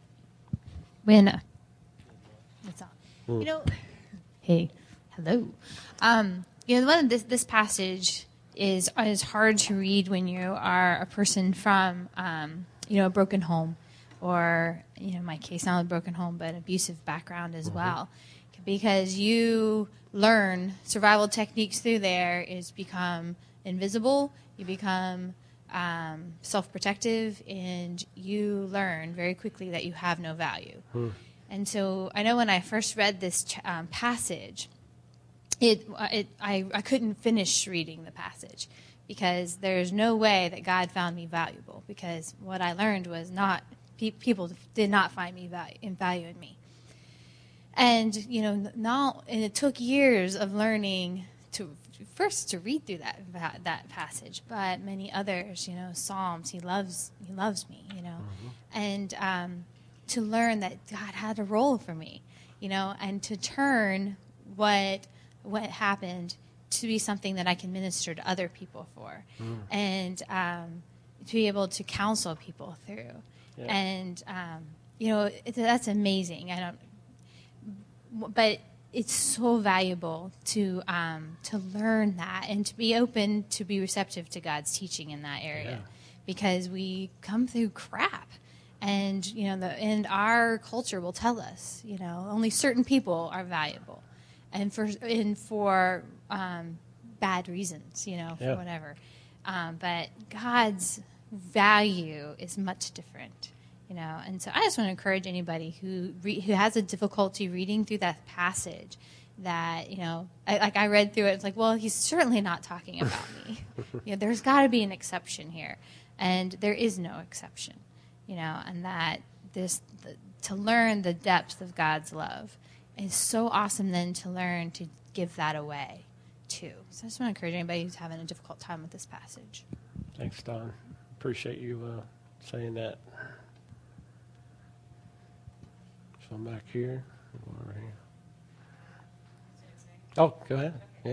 what's up? You know, hey, hello. You know, this passage is hard to read when you are a person from a broken home, or in my case, not a broken home, but an abusive background as well, because you learn survival techniques through there is become invisible. You become self-protective, and you learn very quickly that you have no value. And so I know when I first read this passage, I couldn't finish reading the passage because there's no way that God found me valuable, because what I learned was not people did not find me value in me. And and it took years of learning to read through that passage, but many others, Psalms, he loves me, and to learn that God had a role for me, and to turn what happened to be something that I can minister to other people for, and to be able to counsel people through, and that's amazing. But it's so valuable to learn that and to be open, to be receptive to God's teaching in that area, because we come through crap, and and our culture will tell us only certain people are valuable, and for bad reasons, for whatever. But God's value is much different. And so I just want to encourage anybody who has a difficulty reading through that passage, that, I read through it, it's like, well, he's certainly not talking about me. There's got to be an exception here. And there is no exception, and that to learn the depth of God's love is so awesome then to learn to give that away too. So I just want to encourage anybody who's having a difficult time with this passage. Thanks, Don. Appreciate you saying that. So I'm back here. Right here. Oh, go ahead.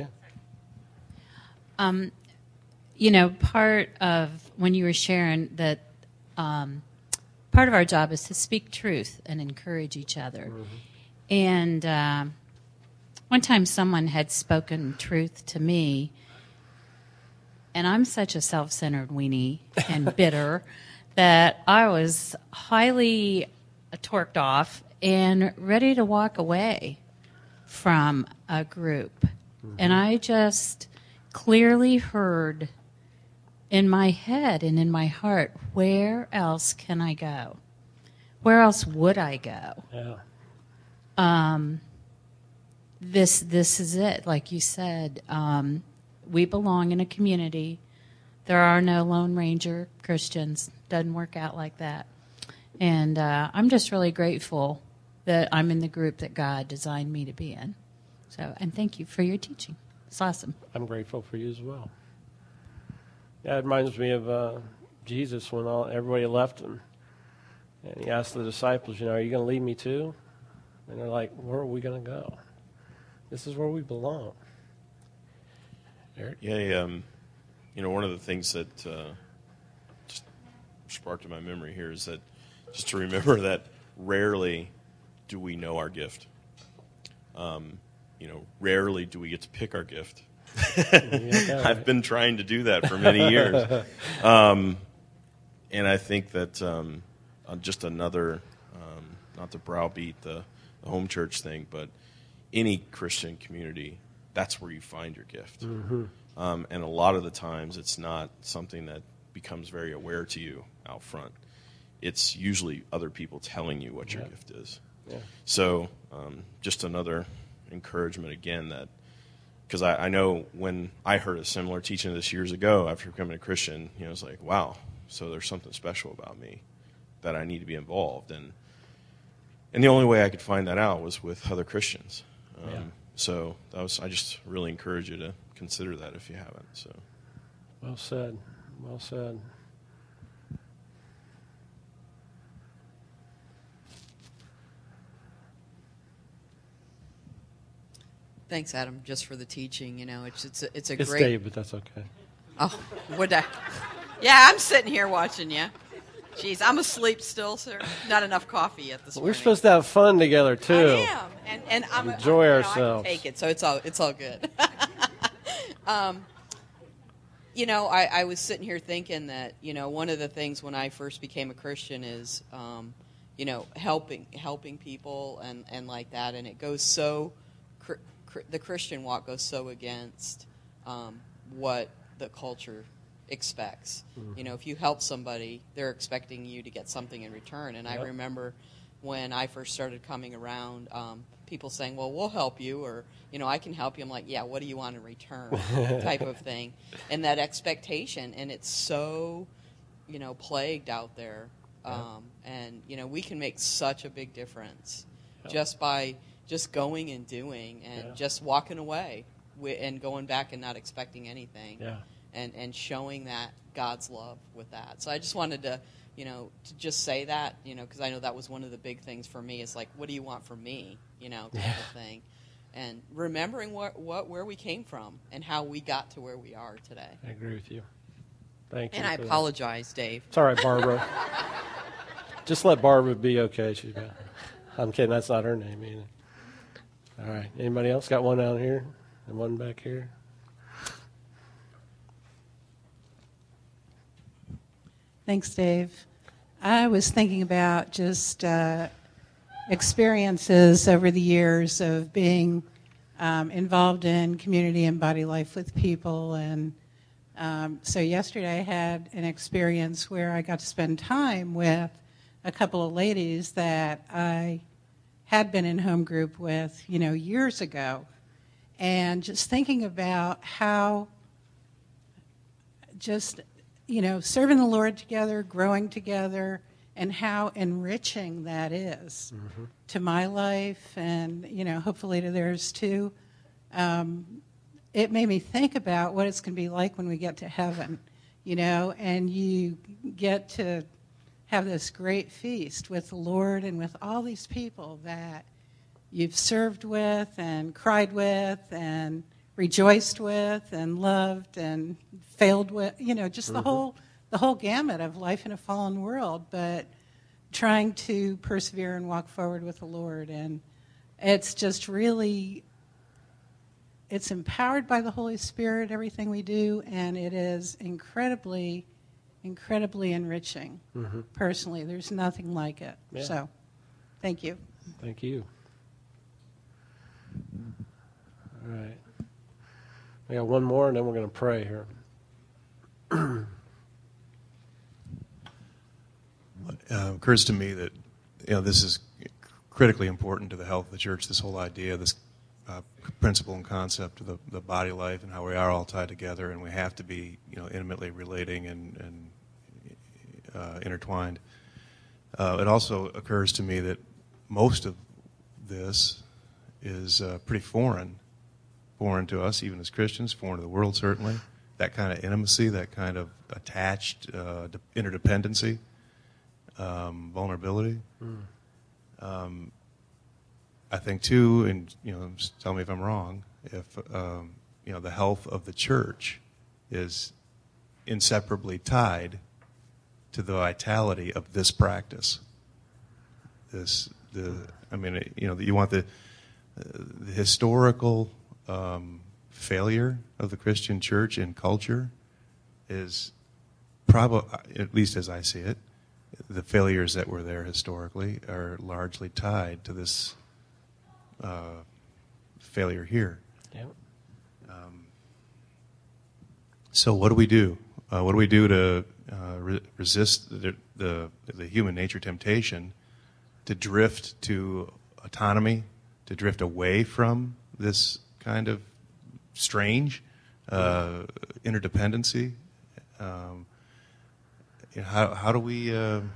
Yeah. Part of when you were sharing that, part of our job is to speak truth and encourage each other. And one time someone had spoken truth to me, and I'm such a self-centered weenie and bitter that I was highly torqued off and ready to walk away from a group. And I just clearly heard in my head and in my heart, where else can I go? Where else would I go? Yeah. This is it. Like you said, we belong in a community. There are no Lone Ranger Christians. Doesn't work out like that. And I'm just really grateful that I'm in the group that God designed me to be in. So, and thank you for your teaching. It's awesome. I'm grateful for you as well. Yeah, it reminds me of Jesus when everybody left him. And he asked the disciples, are you going to leave me too? And they're like, where are we going to go? This is where we belong. Eric? Yeah, one of the things that just sparked in my memory here is that just to remember that rarely do we know our gift. Rarely do we get to pick our gift. I've been trying to do that for many years. And I think that just another, not to browbeat the home church thing, but any Christian community that's where you find your gift. Mm-hmm. And a lot of the times it's not something that becomes very aware to you out front. It's usually other people telling you what your gift is. Yeah. So just another encouragement again, that because I know when I heard a similar teaching of this years ago after becoming a Christian, I was like, wow, so there's something special about me that I need to be involved. And the only way I could find that out was with other Christians. So I just really encourage you to consider that if you haven't. So, well said. Well said. Thanks, Adam, just for the teaching. It's a It's great. Dave, but that's okay. Oh, would I? Yeah, I'm sitting here watching you. Jeez, I'm asleep still, sir. Not enough coffee yet this morning. We're supposed to have fun together too. I am, and I'm enjoy I ourselves. can take it, so it's all good. I was sitting here thinking that one of the things when I first became a Christian is helping people and like that, and it goes so the Christian walk goes so against what the culture expects. Mm-hmm. If you help somebody, they're expecting you to get something in return. And Yep. I remember when I first started coming around, people saying, well, we'll help you, or, I can help you. I'm like, yeah, what do you want in return? Type of thing. And that expectation, and it's so, plagued out there. And, we can make such a big difference just by just going and doing and just walking away and going back and not expecting anything. Yeah. And showing that God's love with that. So I just wanted to, to just say that, because I know that was one of the big things for me is like, what do you want from me, type of thing. And remembering where we came from and how we got to where we are today. I agree with you. Thank you. And I apologize, Dave. It's all right, Barbara. Just let Barbara be okay. I'm kidding. That's not her name either. All right. Anybody else got one out here and one back here? Thanks, Dave. I was thinking about just experiences over the years of being involved in community and body life with people. And so yesterday I had an experience where I got to spend time with a couple of ladies that I had been in home group with, years ago. And just thinking about how just serving the Lord together, growing together, and how enriching that is to my life and, hopefully to theirs too. It made me think about what it's going to be like when we get to heaven, and you get to have this great feast with the Lord and with all these people that you've served with and cried with and rejoiced with and loved and failed with, just the whole gamut of life in a fallen world, but trying to persevere and walk forward with the Lord. And it's just really, it's empowered by the Holy Spirit, everything we do, and it is incredibly, incredibly enriching. Personally, there's nothing like it. Yeah. So, thank you. Thank you. All right. We got one more, and then we're going to pray here. Occurs to me that this is critically important to the health of the church. This whole idea, this principle and concept of the body life, and how we are all tied together, and we have to be intimately relating and intertwined. It also occurs to me that most of this is pretty foreign to us, even as Christians, foreign to the world certainly. That kind of intimacy, that kind of attached interdependency, vulnerability. I think too, and just tell me if I'm wrong, if the health of the church is inseparably tied to the vitality of this practice. You want the historical failure of the Christian church in culture is probably, at least as I see it, the failures that were there historically are largely tied to this failure here. Yeah. So what do we do? What do we do to resist the human nature temptation to drift to autonomy, to drift away from this kind of strange interdependency? How do we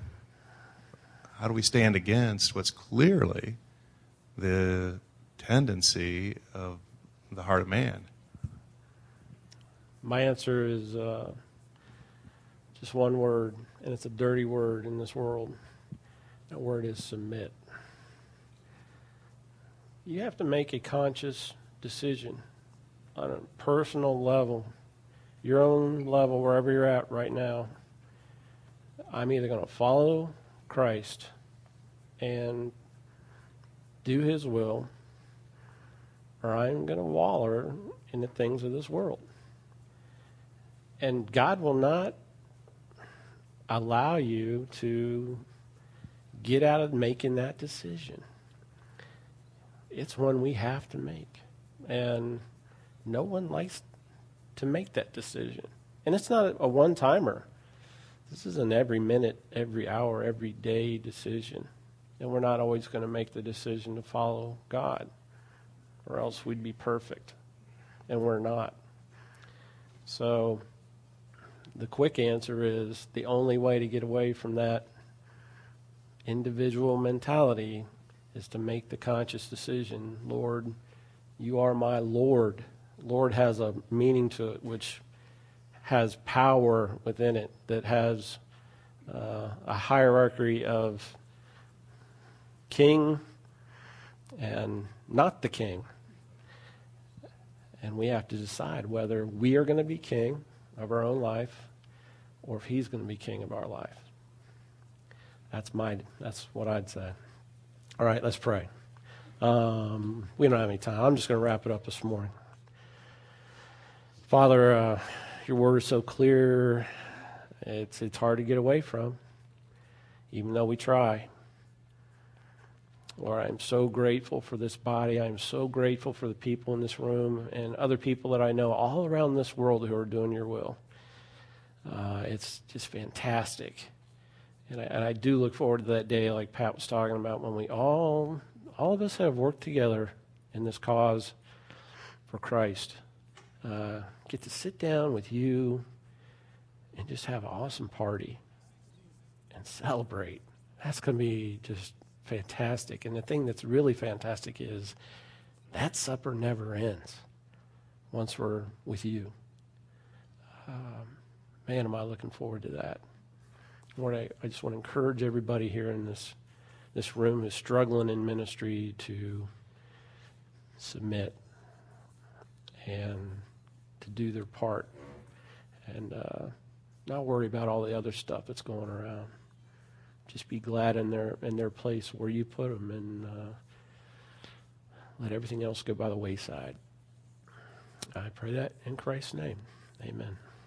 stand against what's clearly the tendency of the heart of man? My answer is just one word, and it's a dirty word in this world. That word is submit. You have to make a conscious decision on a personal level, your own level, wherever you're at right now. I'm either going to follow Christ and do His will, or I'm going to wallow in the things of this world. And God will not allow you to get out of making that decision. It's one we have to make. And no one likes to make that decision. And it's not a one-timer. This is an every minute, every hour, every day decision. And we're not always going to make the decision to follow God, or else we'd be perfect. And we're not. So the quick answer is the only way to get away from that individual mentality is to make the conscious decision. Lord, you are my Lord. Lord has a meaning to it which has power within it, that has a hierarchy of king and not the king. And we have to decide whether we are going to be king of our own life or if He's going to be king of our life. That's what I'd say. All right, let's pray. We don't have any time. I'm just going to wrap it up this morning. Father, your word is so clear. It's hard to get away from, even though we try. Lord, I'm so grateful for this body. I'm so grateful for the people in this room and other people that I know all around this world who are doing your will. It's just fantastic. And I do look forward to that day, like Pat was talking about, when we all of us have worked together in this cause for Christ. Get to sit down with you and just have an awesome party and celebrate. That's going to be just fantastic. And the thing that's really fantastic is that supper never ends once we're with you. Man, am I looking forward to that. Lord, I just want to encourage everybody here in this room who's struggling in ministry to submit and to do their part and not worry about all the other stuff that's going around. Just be glad in their place where you put them, and let everything else go by the wayside. I pray that in Christ's name. Amen.